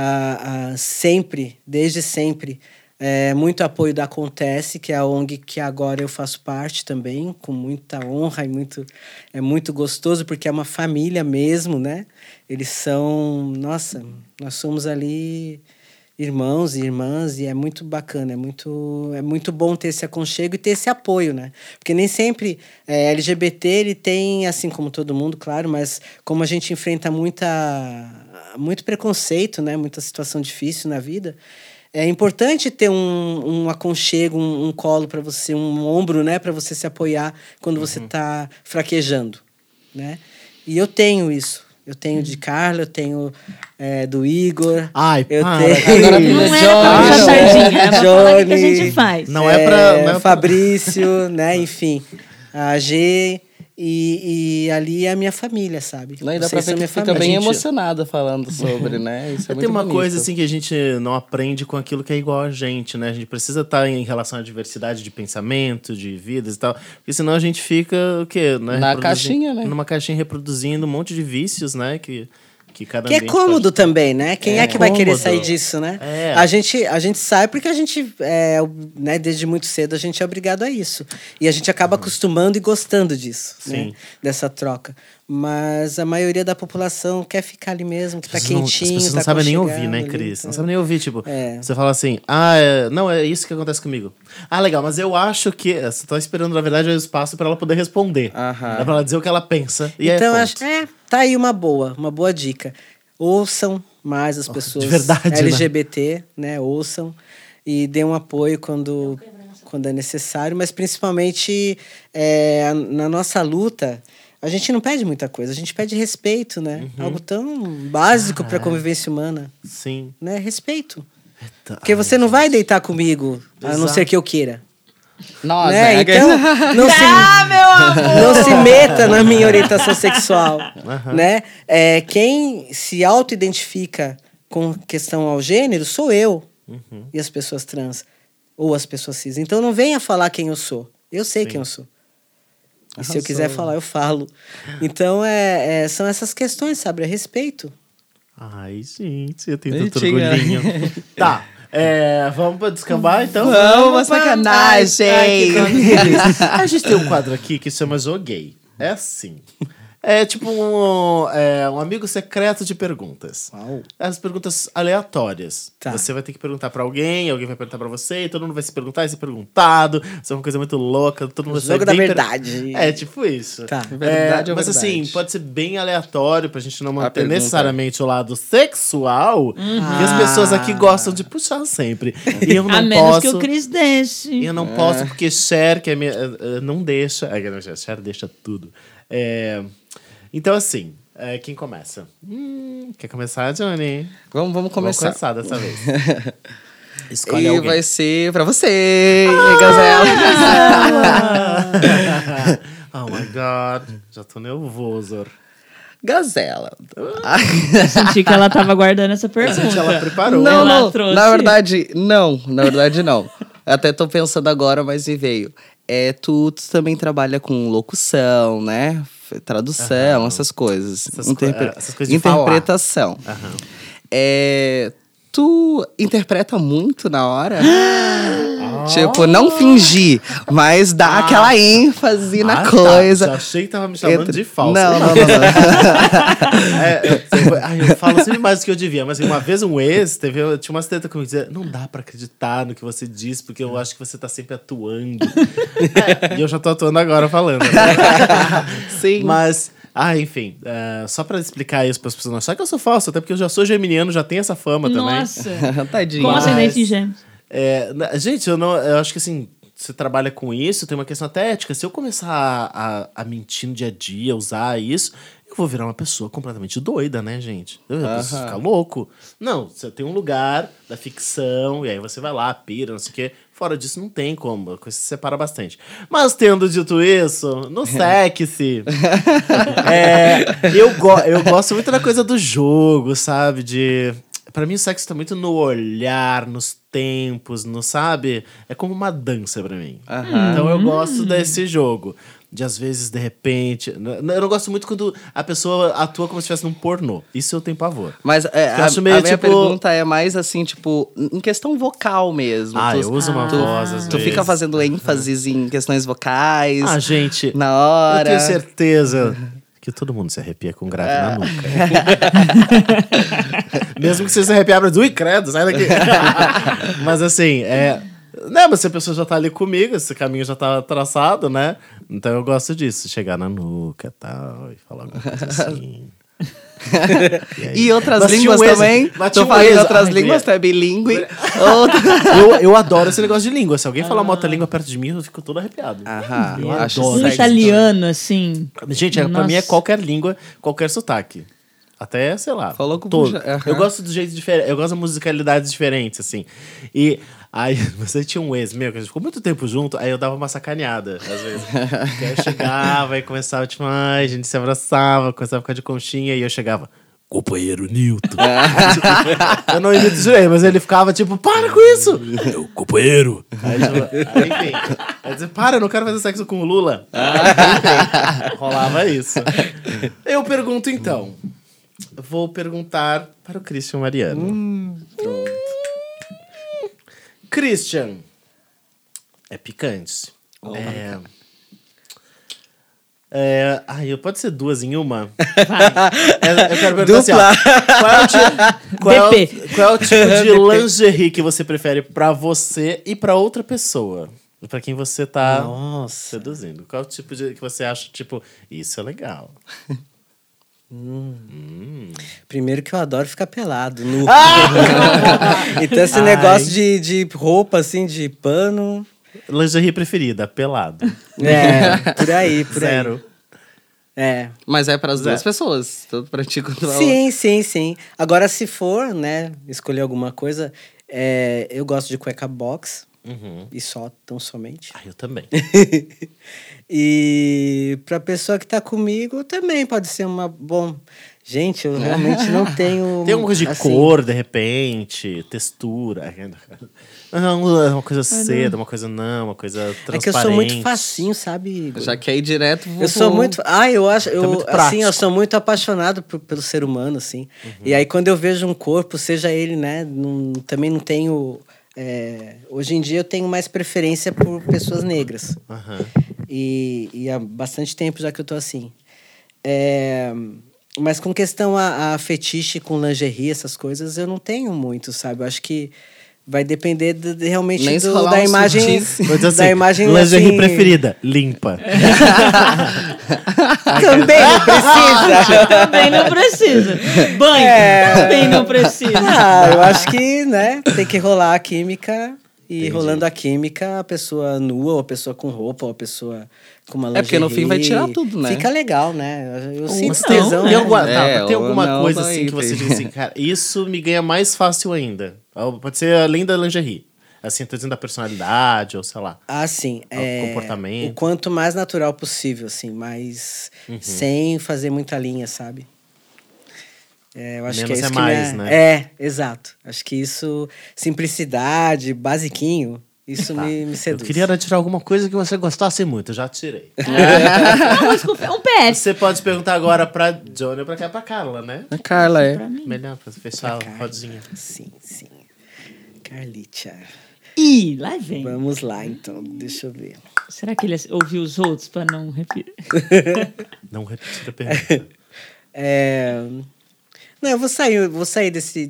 [SPEAKER 4] desde sempre, muito apoio da Acontece, que é a ONG que agora eu faço parte também, com muita honra e é muito gostoso, porque é uma família mesmo, né? Eles são... Nossa, nós somos ali irmãos e irmãs, e é muito bacana, é muito bom ter esse aconchego e ter esse apoio, né? Porque nem sempre LGBT, ele tem, assim como todo mundo, claro, mas como a gente enfrenta muito preconceito, né? Muita situação difícil na vida, é importante ter um aconchego, um colo para você, um ombro, né? Para você se apoiar quando você está fraquejando, né? E eu tenho isso. Eu tenho de Carla, eu tenho do Igor.
[SPEAKER 1] Ai,
[SPEAKER 4] eu
[SPEAKER 1] para.
[SPEAKER 4] tenho
[SPEAKER 3] Não era pra puxar sardinha, era pra falar o que a gente faz.
[SPEAKER 1] Não é pra...
[SPEAKER 4] Fabrício, né? Enfim, a G... E ali é a minha família, sabe?
[SPEAKER 2] Não, e dá pra ver que fica bem emocionada falando sobre, né? Isso é muito
[SPEAKER 1] Tem uma
[SPEAKER 2] bonito.
[SPEAKER 1] coisa assim que a gente não aprende com aquilo que é igual a gente, né? A gente precisa estar em relação à diversidade de pensamento, de vidas e tal. Porque senão a gente fica o quê? Né?
[SPEAKER 2] Na caixinha, né?
[SPEAKER 1] Numa caixinha reproduzindo um monte de vícios, né? Que cada
[SPEAKER 4] Que é cômodo
[SPEAKER 1] pode...
[SPEAKER 4] também, né? Quem é que vai querer
[SPEAKER 1] cômodo.
[SPEAKER 4] sair disso, né?
[SPEAKER 1] É.
[SPEAKER 4] A gente sai porque a gente, né, desde muito cedo, a gente é obrigado a isso. E a gente acaba acostumando e gostando disso,
[SPEAKER 1] Sim.
[SPEAKER 4] né? Dessa troca. Mas a maioria da população quer ficar ali mesmo, que tá quentinho,
[SPEAKER 1] As pessoas não
[SPEAKER 4] tá
[SPEAKER 1] sabem nem ouvir,
[SPEAKER 4] aconchegado
[SPEAKER 1] né,
[SPEAKER 4] ali,
[SPEAKER 1] Cris?
[SPEAKER 4] então.
[SPEAKER 1] Não sabem nem ouvir, tipo...
[SPEAKER 4] É.
[SPEAKER 1] Você fala assim, não, é isso que acontece comigo. Ah, legal, mas eu acho que... Você tá esperando, na verdade, o espaço pra ela poder responder.
[SPEAKER 2] Aham.
[SPEAKER 1] Dá pra ela dizer o que ela pensa. E
[SPEAKER 4] Então,
[SPEAKER 1] é
[SPEAKER 4] acho,
[SPEAKER 1] ponto.
[SPEAKER 4] tá aí uma boa dica. Ouçam mais as pessoas
[SPEAKER 1] de verdade,
[SPEAKER 4] LGBT, né? Ouçam e dêem um apoio quando é necessário, mas principalmente na nossa luta, a gente não pede muita coisa, a gente pede respeito, né? Algo tão básico para a convivência humana,
[SPEAKER 1] Sim.
[SPEAKER 4] né? Respeito.
[SPEAKER 1] Eita,
[SPEAKER 4] Porque você não vai deitar comigo, a não
[SPEAKER 1] Exato.
[SPEAKER 4] ser que eu queira.
[SPEAKER 2] Nossa,
[SPEAKER 4] Né? Então, não se meta na minha orientação sexual, né? Quem se auto-identifica com questão ao gênero sou eu e as pessoas trans ou as pessoas cis. Então não venha falar quem eu sou. Eu sei quem eu sou. E se eu quiser falar, eu falo. Então são essas questões, sabe? É respeito.
[SPEAKER 1] Ai, gente, eu tenho tanto
[SPEAKER 2] Bonitinha.
[SPEAKER 1] orgulhinho. Tá. Vamos pra descambar, então?
[SPEAKER 2] Vamos, sacanagem!
[SPEAKER 1] A gente tem um quadro aqui que se chama Joguei. É assim. É tipo um amigo secreto de perguntas.
[SPEAKER 4] Uau.
[SPEAKER 1] As perguntas aleatórias.
[SPEAKER 4] Tá.
[SPEAKER 1] Você vai ter que perguntar pra alguém vai perguntar pra você, e todo mundo vai se perguntar e ser perguntado. Isso é uma coisa muito louca. Todo mundo vai
[SPEAKER 4] Jogo
[SPEAKER 1] sair
[SPEAKER 4] da
[SPEAKER 1] bem
[SPEAKER 4] verdade.
[SPEAKER 1] É tipo isso.
[SPEAKER 4] Tá.
[SPEAKER 2] Verdade ou
[SPEAKER 1] mas
[SPEAKER 2] verdade?
[SPEAKER 1] assim, pode ser bem aleatório pra gente não manter
[SPEAKER 2] pergunta.
[SPEAKER 1] necessariamente o lado sexual. Que as pessoas aqui gostam de puxar sempre. E eu não
[SPEAKER 3] A menos
[SPEAKER 1] posso.
[SPEAKER 3] que o Cris deixe.
[SPEAKER 1] Eu não posso porque Cher, que é minha, não deixa. Cher deixa tudo. Então, assim, quem começa? Quer começar, Johnny?
[SPEAKER 2] Vamos começar.
[SPEAKER 1] Vamos começar dessa vez. Escolhe
[SPEAKER 2] E
[SPEAKER 1] alguém.
[SPEAKER 2] vai ser pra você, Gazela.
[SPEAKER 1] Oh my God. Já tô nervoso.
[SPEAKER 2] Gazela.
[SPEAKER 3] Eu senti que ela tava guardando essa pergunta.
[SPEAKER 1] Ela preparou.
[SPEAKER 2] Não,
[SPEAKER 3] Ela
[SPEAKER 2] não.
[SPEAKER 3] trouxe.
[SPEAKER 2] Na verdade, não. Até tô pensando agora, mas me veio. Tu também trabalha com locução, né? Tradução, essas coisas.
[SPEAKER 1] Essas coisas de
[SPEAKER 2] interpretação.
[SPEAKER 1] Aham.
[SPEAKER 2] Tu interpreta muito na hora? Tipo, não fingir, mas dar aquela ênfase na coisa.
[SPEAKER 1] Tá. Já achei que tava me chamando de falso.
[SPEAKER 2] Não.
[SPEAKER 1] Eu falo sempre mais do que eu devia, mas uma vez um ex, tinha umas treta comigo, dizia, não dá pra acreditar no que você diz, porque eu acho que você tá sempre atuando. E eu já tô atuando agora falando, né?
[SPEAKER 2] Sim.
[SPEAKER 1] Mas, enfim, só pra explicar isso pras pessoas não acharem que eu sou falso, até porque eu já sou geminiano, já tenho essa fama também.
[SPEAKER 3] Nossa.
[SPEAKER 2] Tadinho.
[SPEAKER 3] Com
[SPEAKER 1] Mas-
[SPEAKER 3] ascendente em gêmeos.
[SPEAKER 1] Gente, eu acho que assim, você trabalha com isso, tem uma questão até ética. Se eu começar a mentir no dia a dia, usar isso, eu vou virar uma pessoa completamente doida, né, gente? Eu preciso ficar louco. Não, você tem um lugar da ficção, e aí você vai lá, pira, não sei o quê. Fora disso, não tem como, a coisa se separa bastante. Mas tendo dito isso, no sexy, eu gosto muito da coisa do jogo, sabe? Pra mim, o sexo tá muito no olhar, nos tempos, sabe? É como uma dança pra mim. Então eu gosto desse jogo. De às vezes, de repente... Eu não gosto muito quando a pessoa atua como se estivesse num pornô. Isso eu tenho pavor.
[SPEAKER 2] Mas
[SPEAKER 1] acho
[SPEAKER 2] a
[SPEAKER 1] meio,
[SPEAKER 2] minha
[SPEAKER 1] tipo-
[SPEAKER 2] pergunta é mais assim, tipo, em questão vocal mesmo.
[SPEAKER 1] Eu uso uma voz às
[SPEAKER 2] Tu
[SPEAKER 1] vezes.
[SPEAKER 2] fica fazendo ênfases em questões vocais.
[SPEAKER 1] Gente,
[SPEAKER 2] na hora.
[SPEAKER 1] eu tenho certeza Que todo mundo se arrepia com grave na nuca. Mesmo que você se arrepiar, mas ui, credo, sai daqui. Mas assim, não, mas se a pessoa já tá ali comigo, esse caminho já tá traçado, né? Então eu gosto disso, chegar na nuca e tal, e falar alguma coisa assim.
[SPEAKER 5] E outras línguas também? Tu fala em outras línguas, tu é bilíngue.
[SPEAKER 1] Eu adoro esse negócio de língua. Se alguém falar uma outra língua perto de mim, eu fico todo arrepiado.
[SPEAKER 5] Eu acho
[SPEAKER 3] Um italiano, assim.
[SPEAKER 1] Gente, pra mim é qualquer língua, qualquer sotaque. Até, sei lá.
[SPEAKER 5] Falou com
[SPEAKER 1] todo. Eu gosto do jeito diferente. Eu gosto de musicalidades diferentes, assim. E aí, você tinha um ex meu, que a gente ficou muito tempo junto, aí eu dava uma sacaneada, às vezes. Porque aí eu chegava e começava, tipo, a gente se abraçava, começava a ficar de conchinha, e eu chegava, companheiro Newton. Eu não imito direito, mas ele ficava tipo, para com isso! Eu, companheiro! Aí, enfim. Aí dizia, para, eu não quero fazer sexo com o Lula. Enfim, rolava isso. Eu pergunto então. Vou perguntar para o Christian Mariano. Pronto. Christian. É picante. Pode ser duas em uma? Eu quero perguntar assim, ó, qual é o tipo de lingerie que você prefere pra você e pra outra pessoa? Pra quem você tá seduzindo. Qual é o tipo que você acha, tipo, isso é legal?
[SPEAKER 4] Primeiro que eu adoro ficar pelado, nu. Então esse negócio de roupa, assim, de pano...
[SPEAKER 1] Lingerie preferida, pelado.
[SPEAKER 4] Por aí.
[SPEAKER 1] Zero.
[SPEAKER 2] Mas é para as duas pessoas, tanto pra ti quanto pra
[SPEAKER 4] Sim. Agora, se for, né, escolher alguma coisa, eu gosto de cueca box. E tão somente.
[SPEAKER 1] Eu também.
[SPEAKER 4] E pra pessoa que tá comigo, também pode ser uma... Bom, gente, eu realmente não tenho...
[SPEAKER 1] Tem uma coisa de cor, de repente, textura. Não, uma coisa seda, uma coisa transparente.
[SPEAKER 4] É que eu sou muito facinho, sabe, Igor?
[SPEAKER 2] Já quer ir direto...
[SPEAKER 4] Eu sou muito... eu acho...
[SPEAKER 1] muito
[SPEAKER 4] assim, eu sou muito apaixonado pelo ser humano, assim. E aí, quando eu vejo um corpo, seja ele, né... também não tenho... hoje em dia, eu tenho mais preferência por pessoas negras. E há bastante tempo já que eu tô assim. Mas com questão a fetiche com lingerie, essas coisas, eu não tenho muito, sabe? Eu acho que vai depender realmente da imagem. Da imagem
[SPEAKER 1] lingerie
[SPEAKER 4] assim...
[SPEAKER 1] preferida, limpa.
[SPEAKER 4] Também não precisa.
[SPEAKER 3] Também não precisa. Banho, também não precisa.
[SPEAKER 4] Eu acho que, né, tem que rolar a química. E rolando a química, a pessoa nua, ou a pessoa com roupa, ou a pessoa com uma lingerie.
[SPEAKER 2] Porque no fim vai tirar tudo, né?
[SPEAKER 4] Fica legal, né? Eu sinto
[SPEAKER 1] Tem
[SPEAKER 4] tesão.
[SPEAKER 1] Tem alguma coisa assim que você diz assim, cara, isso me ganha mais fácil ainda. Pode ser além da lingerie. Assim, tô dizendo da personalidade, ou sei lá.
[SPEAKER 4] Sim.
[SPEAKER 1] Comportamento.
[SPEAKER 4] O quanto mais natural possível, assim, mas sem fazer muita linha, sabe? Eu acho que é isso
[SPEAKER 1] mais, né?
[SPEAKER 4] Exato. Acho que isso, simplicidade, basiquinho, isso me seduz.
[SPEAKER 1] Eu queria tirar alguma coisa que você gostasse muito, eu já tirei.
[SPEAKER 3] Um PS.
[SPEAKER 1] Você pode perguntar agora pra Johnny ou pra Carla, né?
[SPEAKER 5] A Carla,
[SPEAKER 1] Melhor pra fechar a rodinha.
[SPEAKER 4] Sim. Carlitia.
[SPEAKER 3] Ih, lá vem.
[SPEAKER 4] Vamos lá, então. Deixa eu ver.
[SPEAKER 3] Será que ele ouviu os outros pra não repetir?
[SPEAKER 1] Não repetir a pergunta.
[SPEAKER 4] Não, eu vou sair desse...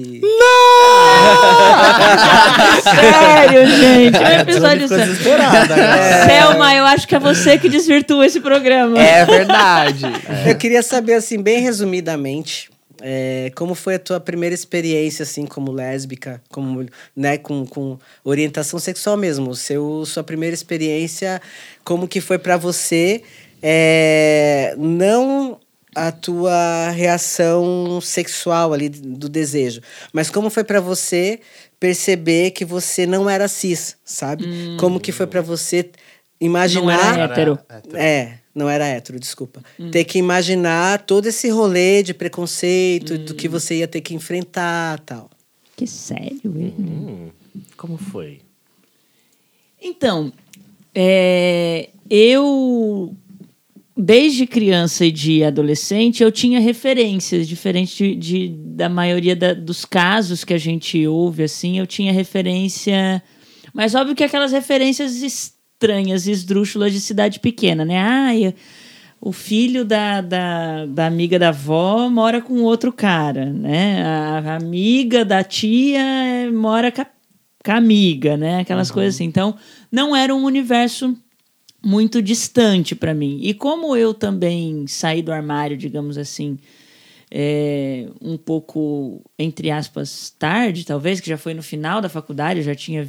[SPEAKER 3] Sério, gente. É um episódio sério.
[SPEAKER 1] Desesperada,
[SPEAKER 3] Selma, eu acho que é você que desvirtua esse programa.
[SPEAKER 5] É verdade.
[SPEAKER 4] Eu queria saber, assim, bem resumidamente, como foi a tua primeira experiência, assim, como lésbica, como, né, com orientação sexual mesmo. Sua primeira experiência, como que foi pra você, não... a tua reação sexual ali do desejo. Mas como foi pra você perceber que você não era cis, sabe? Como que foi pra você imaginar...
[SPEAKER 3] Não era hétero.
[SPEAKER 4] Não era hétero, desculpa. Ter que imaginar todo esse rolê de preconceito, do que você ia ter que enfrentar e tal.
[SPEAKER 3] Que sério ele.
[SPEAKER 1] Como foi?
[SPEAKER 3] Então, eu... Desde criança e de adolescente, eu tinha referências, diferente da maioria dos casos que a gente ouve, assim, eu tinha referência... Mas óbvio que aquelas referências estranhas, esdrúxulas de cidade pequena, né? o filho da amiga da avó mora com outro cara, né? A amiga da tia mora com a amiga, né? Aquelas coisas assim. Então, não era um universo muito distante para mim. E como eu também saí do armário, digamos assim, um pouco, entre aspas, tarde, talvez, que já foi no final da faculdade, eu já tinha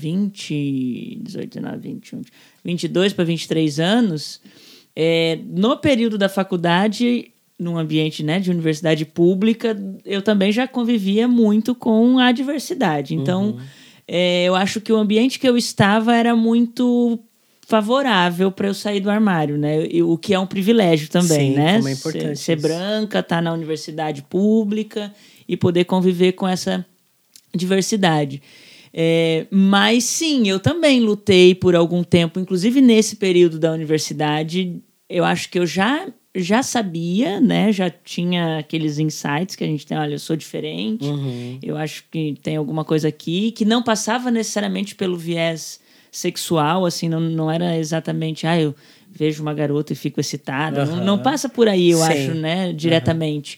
[SPEAKER 3] 22 para 23 anos. No período da faculdade, num ambiente, né, de universidade pública, eu também já convivia muito com a diversidade. Então, eu acho que o ambiente que eu estava era muito favorável para eu sair do armário, né? O que é um privilégio também,
[SPEAKER 4] sim,
[SPEAKER 3] né?
[SPEAKER 4] Como é importante
[SPEAKER 3] ser branca, estar na universidade pública e poder conviver com essa diversidade. Mas sim, eu também lutei por algum tempo, inclusive nesse período da universidade, eu acho que eu já sabia, né? Já tinha aqueles insights que a gente tem, olha, eu sou diferente, eu acho que tem alguma coisa aqui, que não passava necessariamente pelo viés sexual, assim, não era exatamente, eu vejo uma garota e fico excitada, não passa por aí, eu acho, né, diretamente.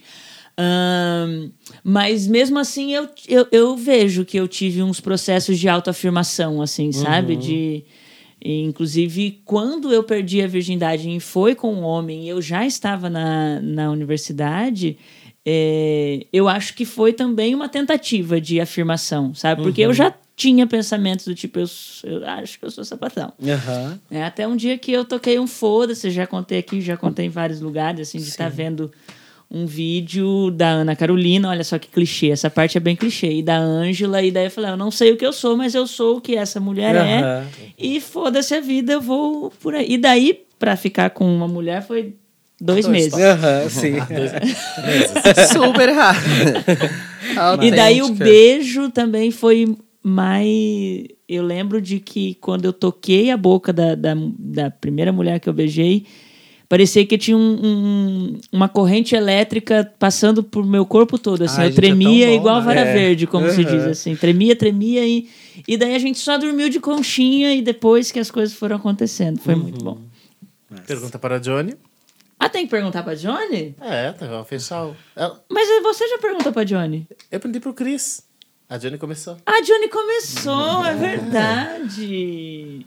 [SPEAKER 3] Mas mesmo assim eu vejo que eu tive uns processos de autoafirmação, assim, sabe? Inclusive, quando eu perdi a virgindade e foi com um homem, eu já estava na universidade, eu acho que foi também uma tentativa de afirmação, sabe? Porque eu já tinha pensamentos do tipo, eu acho que eu sou sapatão. Até um dia que eu toquei um foda-se, já contei aqui, já contei em vários lugares, assim, de estar vendo um vídeo da Ana Carolina, olha só que clichê, essa parte é bem clichê, e da Ângela, e daí eu falei, eu não sei o que eu sou, mas eu sou o que essa mulher é, e foda-se a vida, eu vou por aí. E daí, pra ficar com uma mulher, foi 2 meses.
[SPEAKER 4] Sim.
[SPEAKER 1] 2 meses.
[SPEAKER 5] Super rápido.
[SPEAKER 3] E daí o beijo também foi mais... Eu lembro de que quando eu toquei a boca da primeira mulher que eu beijei, parecia que tinha uma corrente elétrica passando por meu corpo todo, assim. Eu tremia igual vara verde, como se diz, assim. Tremia e daí a gente só dormiu de conchinha e depois que as coisas foram acontecendo. Foi muito bom.
[SPEAKER 1] Pergunta para a Johnny.
[SPEAKER 3] Tem que perguntar pra Johnny?
[SPEAKER 1] Vamos fechar.
[SPEAKER 3] Mas você já perguntou pra Johnny?
[SPEAKER 1] Eu perguntei pro Cris. A Johnny começou.
[SPEAKER 3] A Johnny começou, é verdade.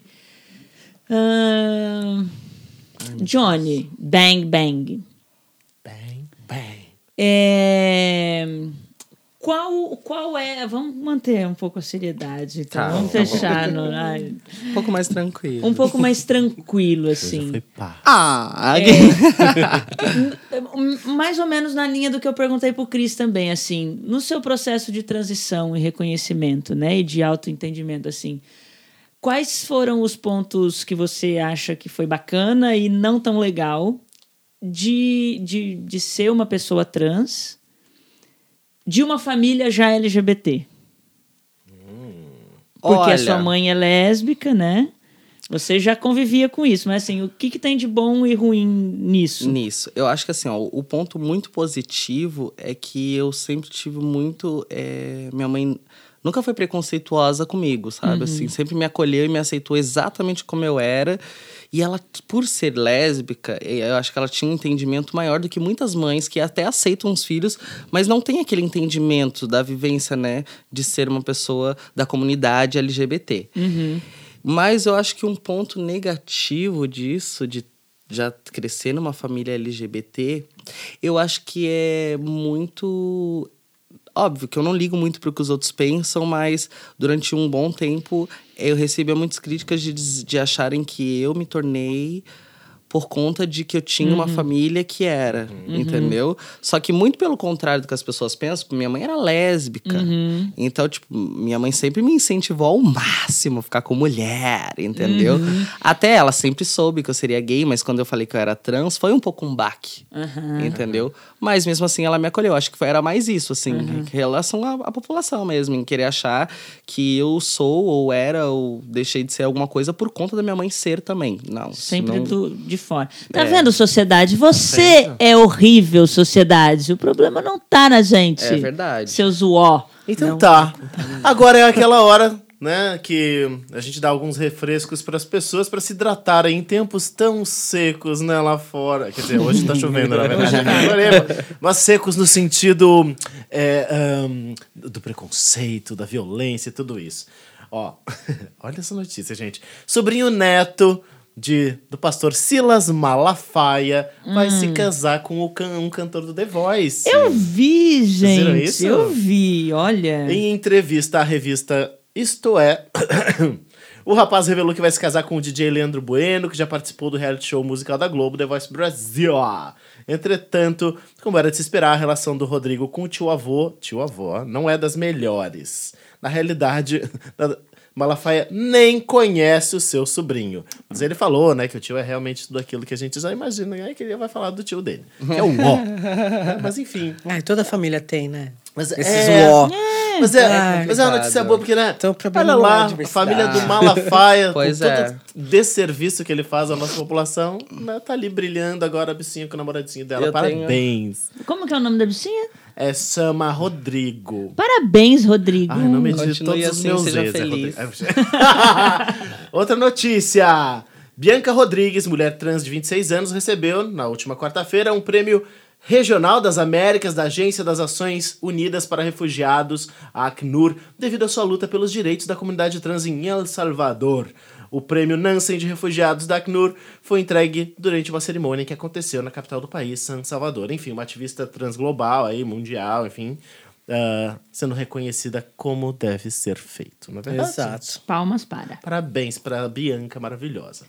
[SPEAKER 3] Johnny, bang, bang.
[SPEAKER 1] Bang, bang.
[SPEAKER 3] Qual é... Vamos manter um pouco a seriedade, então. Vamos fechar no...
[SPEAKER 5] Um pouco mais tranquilo.
[SPEAKER 3] Um pouco mais tranquilo, assim.
[SPEAKER 1] Foi pá.
[SPEAKER 3] Mais ou menos na linha do que eu perguntei pro Cris também, assim. No seu processo de transição e reconhecimento, né? E de autoentendimento, assim. Quais foram os pontos que você acha que foi bacana e não tão legal de ser uma pessoa trans de uma família já LGBT? Porque a sua mãe é lésbica, né? Você já convivia com isso, mas assim, o que tem de bom e ruim nisso?
[SPEAKER 5] Eu acho que assim, o ponto muito positivo é que eu sempre tive muito... minha mãe nunca foi preconceituosa comigo, sabe? Assim, sempre me acolheu e me aceitou exatamente como eu era. E ela, por ser lésbica, eu acho que ela tinha um entendimento maior do que muitas mães que até aceitam os filhos, mas não tem aquele entendimento da vivência, né? De ser uma pessoa da comunidade LGBT. Mas eu acho que um ponto negativo disso, de já crescer numa família LGBT, eu acho que é muito... Óbvio que eu não ligo muito para o que os outros pensam, mas durante um bom tempo eu recebia muitas críticas de acharem que eu me tornei por conta de que eu tinha uma família que era, entendeu? Só que muito pelo contrário do que as pessoas pensam, minha mãe era lésbica. Então, tipo, minha mãe sempre me incentivou ao máximo a ficar com mulher, entendeu? Até ela sempre soube que eu seria gay, mas quando eu falei que eu era trans, foi um pouco um baque, entendeu? Mas mesmo assim, ela me acolheu. Acho que era mais isso, assim, em relação à população mesmo, em querer achar que eu sou, ou era, ou deixei de ser alguma coisa por conta da minha mãe ser também. Não.
[SPEAKER 3] Sempre de fora. Tá vendo, sociedade? Você é horrível, sociedade. O problema não tá na gente.
[SPEAKER 5] É verdade.
[SPEAKER 3] Seus uó.
[SPEAKER 1] Então não. Tá. Agora é aquela hora né, que a gente dá alguns refrescos para as pessoas para se hidratarem em tempos tão secos, né, lá fora. Quer dizer, hoje tá chovendo, na verdade. Mas secos no sentido do preconceito, da violência e tudo isso. Ó, olha essa notícia, gente. Sobrinho neto do pastor Silas Malafaia vai se casar com um cantor do The Voice.
[SPEAKER 3] Eu vi, gente.
[SPEAKER 1] viram isso?
[SPEAKER 3] Eu vi, olha.
[SPEAKER 1] Em entrevista à revista Isto É, o rapaz revelou que vai se casar com o DJ Leandro Bueno, que já participou do reality show musical da Globo, The Voice Brasil. Entretanto, como era de se esperar, a relação do Rodrigo com o tio-avô, não é das melhores. Na realidade, Malafaia nem conhece o seu sobrinho. Mas ele falou, né, que o tio é realmente tudo aquilo que a gente já imagina, né, que ele vai falar do tio dele, que é o Ó. Mas enfim.
[SPEAKER 4] Ai, toda família tem, né?
[SPEAKER 1] Mas
[SPEAKER 4] esses Ó.
[SPEAKER 1] Mas é uma notícia boa, porque, né?
[SPEAKER 4] Então,
[SPEAKER 1] olha lá, a família do Malafaia,
[SPEAKER 5] Pois
[SPEAKER 1] com todo
[SPEAKER 5] é.
[SPEAKER 1] desserviço que ele faz à nossa população, né, tá ali brilhando agora a bichinha com o namoradinho dela.
[SPEAKER 5] Eu
[SPEAKER 1] Parabéns.
[SPEAKER 3] Como que é o nome da bichinha?
[SPEAKER 1] Chama Rodrigo.
[SPEAKER 3] Parabéns, Rodrigo.
[SPEAKER 1] Ai, nome de
[SPEAKER 5] Continue
[SPEAKER 1] todos os
[SPEAKER 5] assim,
[SPEAKER 1] meus
[SPEAKER 5] seja
[SPEAKER 1] ex.
[SPEAKER 5] feliz.
[SPEAKER 1] Outra notícia. Bianca Rodrigues, mulher trans de 26 anos, recebeu, na última quarta-feira, um prêmio regional das Américas da Agência das Ações Unidas para Refugiados, a Acnur, devido à sua luta pelos direitos da comunidade trans em El Salvador. O prêmio Nansen de Refugiados da Acnur foi entregue durante uma cerimônia que aconteceu na capital do país, San Salvador. Enfim, uma ativista trans global, aí, mundial, enfim, sendo reconhecida como deve ser feito, não é verdade?
[SPEAKER 4] Exato.
[SPEAKER 3] Palmas para.
[SPEAKER 1] Parabéns para a Bianca maravilhosa.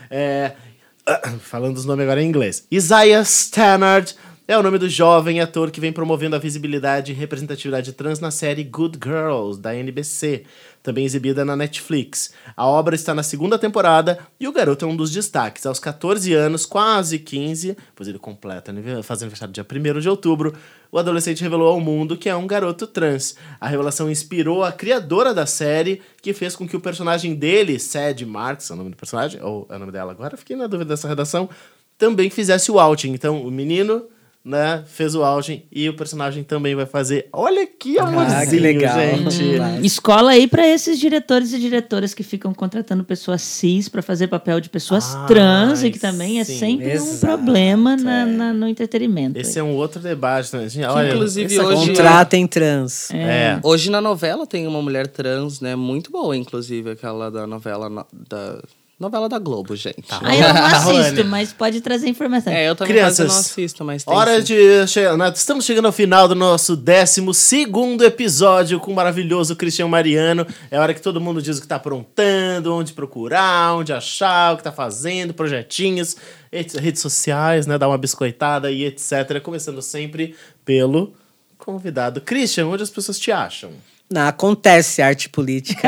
[SPEAKER 1] Falando os nomes agora em inglês. Isaiah Stannard é o nome do jovem ator que vem promovendo a visibilidade e representatividade trans na série Good Girls, da NBC, também exibida na Netflix. A obra está na 2ª temporada e o garoto é um dos destaques. Aos 14 anos, quase 15, pois ele completa, faz aniversário dia 1º de outubro, o adolescente revelou ao mundo que é um garoto trans. A revelação inspirou a criadora da série, que fez com que o personagem dele, Sadie Marks, é o nome do personagem, ou é o nome dela agora? Fiquei na dúvida dessa redação, também fizesse o outing. Então, o menino, né, fez o outing e o personagem também vai fazer. Olha que amorzinho,
[SPEAKER 4] que legal.
[SPEAKER 1] gente.
[SPEAKER 3] Escola aí pra esses diretores e diretoras que ficam contratando pessoas cis pra fazer papel de pessoas trans e que também é
[SPEAKER 1] sim.
[SPEAKER 3] sempre um
[SPEAKER 4] Exato,
[SPEAKER 3] problema no entretenimento.
[SPEAKER 1] Esse é um outro debate, né? Gente, olha,
[SPEAKER 5] inclusive,
[SPEAKER 1] esse
[SPEAKER 5] hoje-
[SPEAKER 4] Contratem trans.
[SPEAKER 5] Hoje na novela tem uma mulher trans, né? Muito boa, inclusive, aquela da novela da Globo, gente.
[SPEAKER 3] Ah, eu não assisto,
[SPEAKER 1] Rony.
[SPEAKER 3] mas pode trazer informação.
[SPEAKER 5] Eu também
[SPEAKER 1] Crianças,
[SPEAKER 5] quase não assisto, mas tem
[SPEAKER 1] hora
[SPEAKER 5] sim.
[SPEAKER 1] de chegar. Estamos chegando ao final do nosso 12º episódio com o maravilhoso Christian Mariano. É hora que todo mundo diz o que tá aprontando, onde procurar, onde achar, o que tá fazendo, projetinhos, redes sociais, né? Dar uma biscoitada e etc. Começando sempre pelo convidado. Christian, onde as pessoas te acham?
[SPEAKER 4] Acontece arte política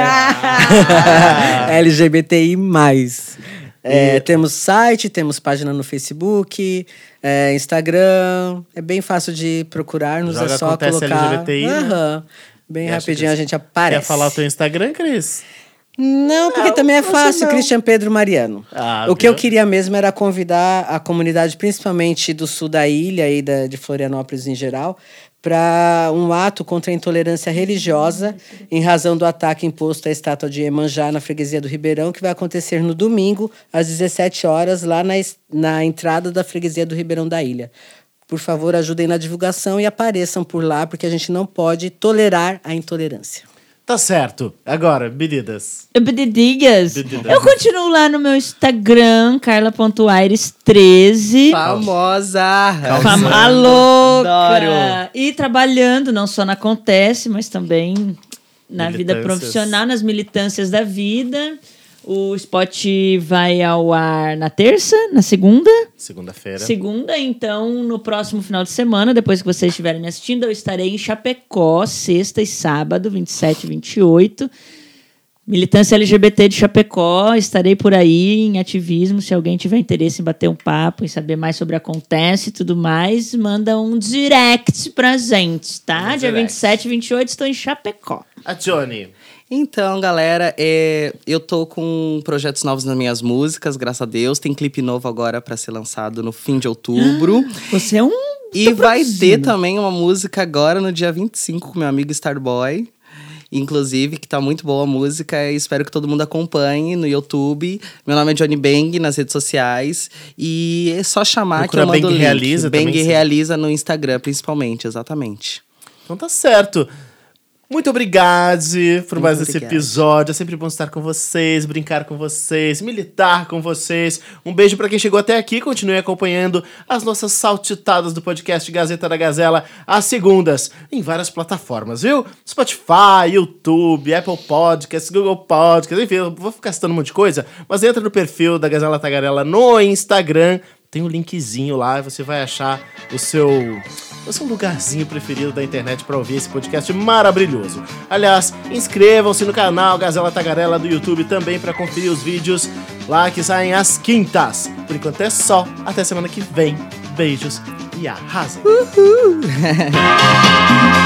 [SPEAKER 4] LGBTI+. Temos site, temos página no Facebook, Instagram. É bem fácil de procurar-nos,
[SPEAKER 1] Joga
[SPEAKER 4] é só
[SPEAKER 1] Acontece
[SPEAKER 4] colocar.
[SPEAKER 1] LGBTI, né?
[SPEAKER 4] Aham. Bem
[SPEAKER 1] E acho
[SPEAKER 4] rapidinho
[SPEAKER 1] que
[SPEAKER 4] a gente aparece.
[SPEAKER 1] Quer falar o teu Instagram, Cris?
[SPEAKER 4] Não, porque também é fácil, Christian Pedro Mariano.
[SPEAKER 1] Ah,
[SPEAKER 4] o que eu
[SPEAKER 1] viu?
[SPEAKER 4] queria mesmo era convidar a comunidade, principalmente do sul da ilha e de Florianópolis em geral, para um ato contra a intolerância religiosa em razão do ataque imposto à estátua de Iemanjá na freguesia do Ribeirão, que vai acontecer no domingo, às 17 horas, lá na entrada da freguesia do Ribeirão da Ilha. Por favor, ajudem na divulgação e apareçam por lá, porque a gente não pode tolerar a intolerância.
[SPEAKER 1] Tá certo. Agora, medidas.
[SPEAKER 3] Bedidigas.
[SPEAKER 1] Bedidigas.
[SPEAKER 3] Eu continuo lá no meu Instagram, carla.aires13.
[SPEAKER 5] Famosa!
[SPEAKER 3] A louca!
[SPEAKER 5] Adoro.
[SPEAKER 3] E trabalhando, não só na Acontece, mas também na vida
[SPEAKER 1] Militâncias.
[SPEAKER 3] profissional, nas militâncias da vida. O spot vai ao ar na terça, na segunda.
[SPEAKER 1] Segunda-feira.
[SPEAKER 3] Então, no próximo final de semana, depois que vocês estiverem me assistindo, eu estarei em Chapecó, sexta e sábado, 27 e 28. Militância LGBT de Chapecó, estarei por aí em ativismo. Se alguém tiver interesse em bater um papo, em saber mais sobre Acontece e tudo mais, manda um direct pra gente, tá? Dia 27 e 28 estou em Chapecó.
[SPEAKER 1] A Johnny.
[SPEAKER 5] Então, galera, eu tô com projetos novos nas minhas músicas, graças a Deus. Tem clipe novo agora pra ser lançado no fim de outubro.
[SPEAKER 3] Você é um...
[SPEAKER 5] E vai ter também uma música agora no dia 25 com meu amigo Starboy. inclusive, que tá muito boa a música. E espero que todo mundo acompanhe no YouTube. Meu nome é Johnny Bang nas redes sociais. E é só chamar
[SPEAKER 1] Procura
[SPEAKER 5] que eu mando o link.
[SPEAKER 1] Realiza
[SPEAKER 5] Bang
[SPEAKER 1] também,
[SPEAKER 5] Realiza no Instagram, principalmente, exatamente.
[SPEAKER 1] Então tá certo. Muito obrigado por mais esse
[SPEAKER 5] obrigado.
[SPEAKER 1] episódio. É sempre bom estar com vocês, brincar com vocês, militar com vocês. Um beijo pra quem chegou até aqui. Continue acompanhando as nossas saltitadas do podcast Gazeta da Gazela às segundas, em várias plataformas, viu? Spotify, YouTube, Apple Podcasts, Google Podcasts, enfim, eu vou ficar citando um monte de coisa, mas entra no perfil da Gazela Tagarela no Instagram. Tem um linkzinho lá e você vai achar o seu lugarzinho preferido da internet para ouvir esse podcast maravilhoso. Aliás, inscrevam-se no canal Gazela Tagarela do YouTube também para conferir os vídeos lá que saem às quintas. Por enquanto é só. Até semana que vem. Beijos e arrasem!
[SPEAKER 5] Uhul!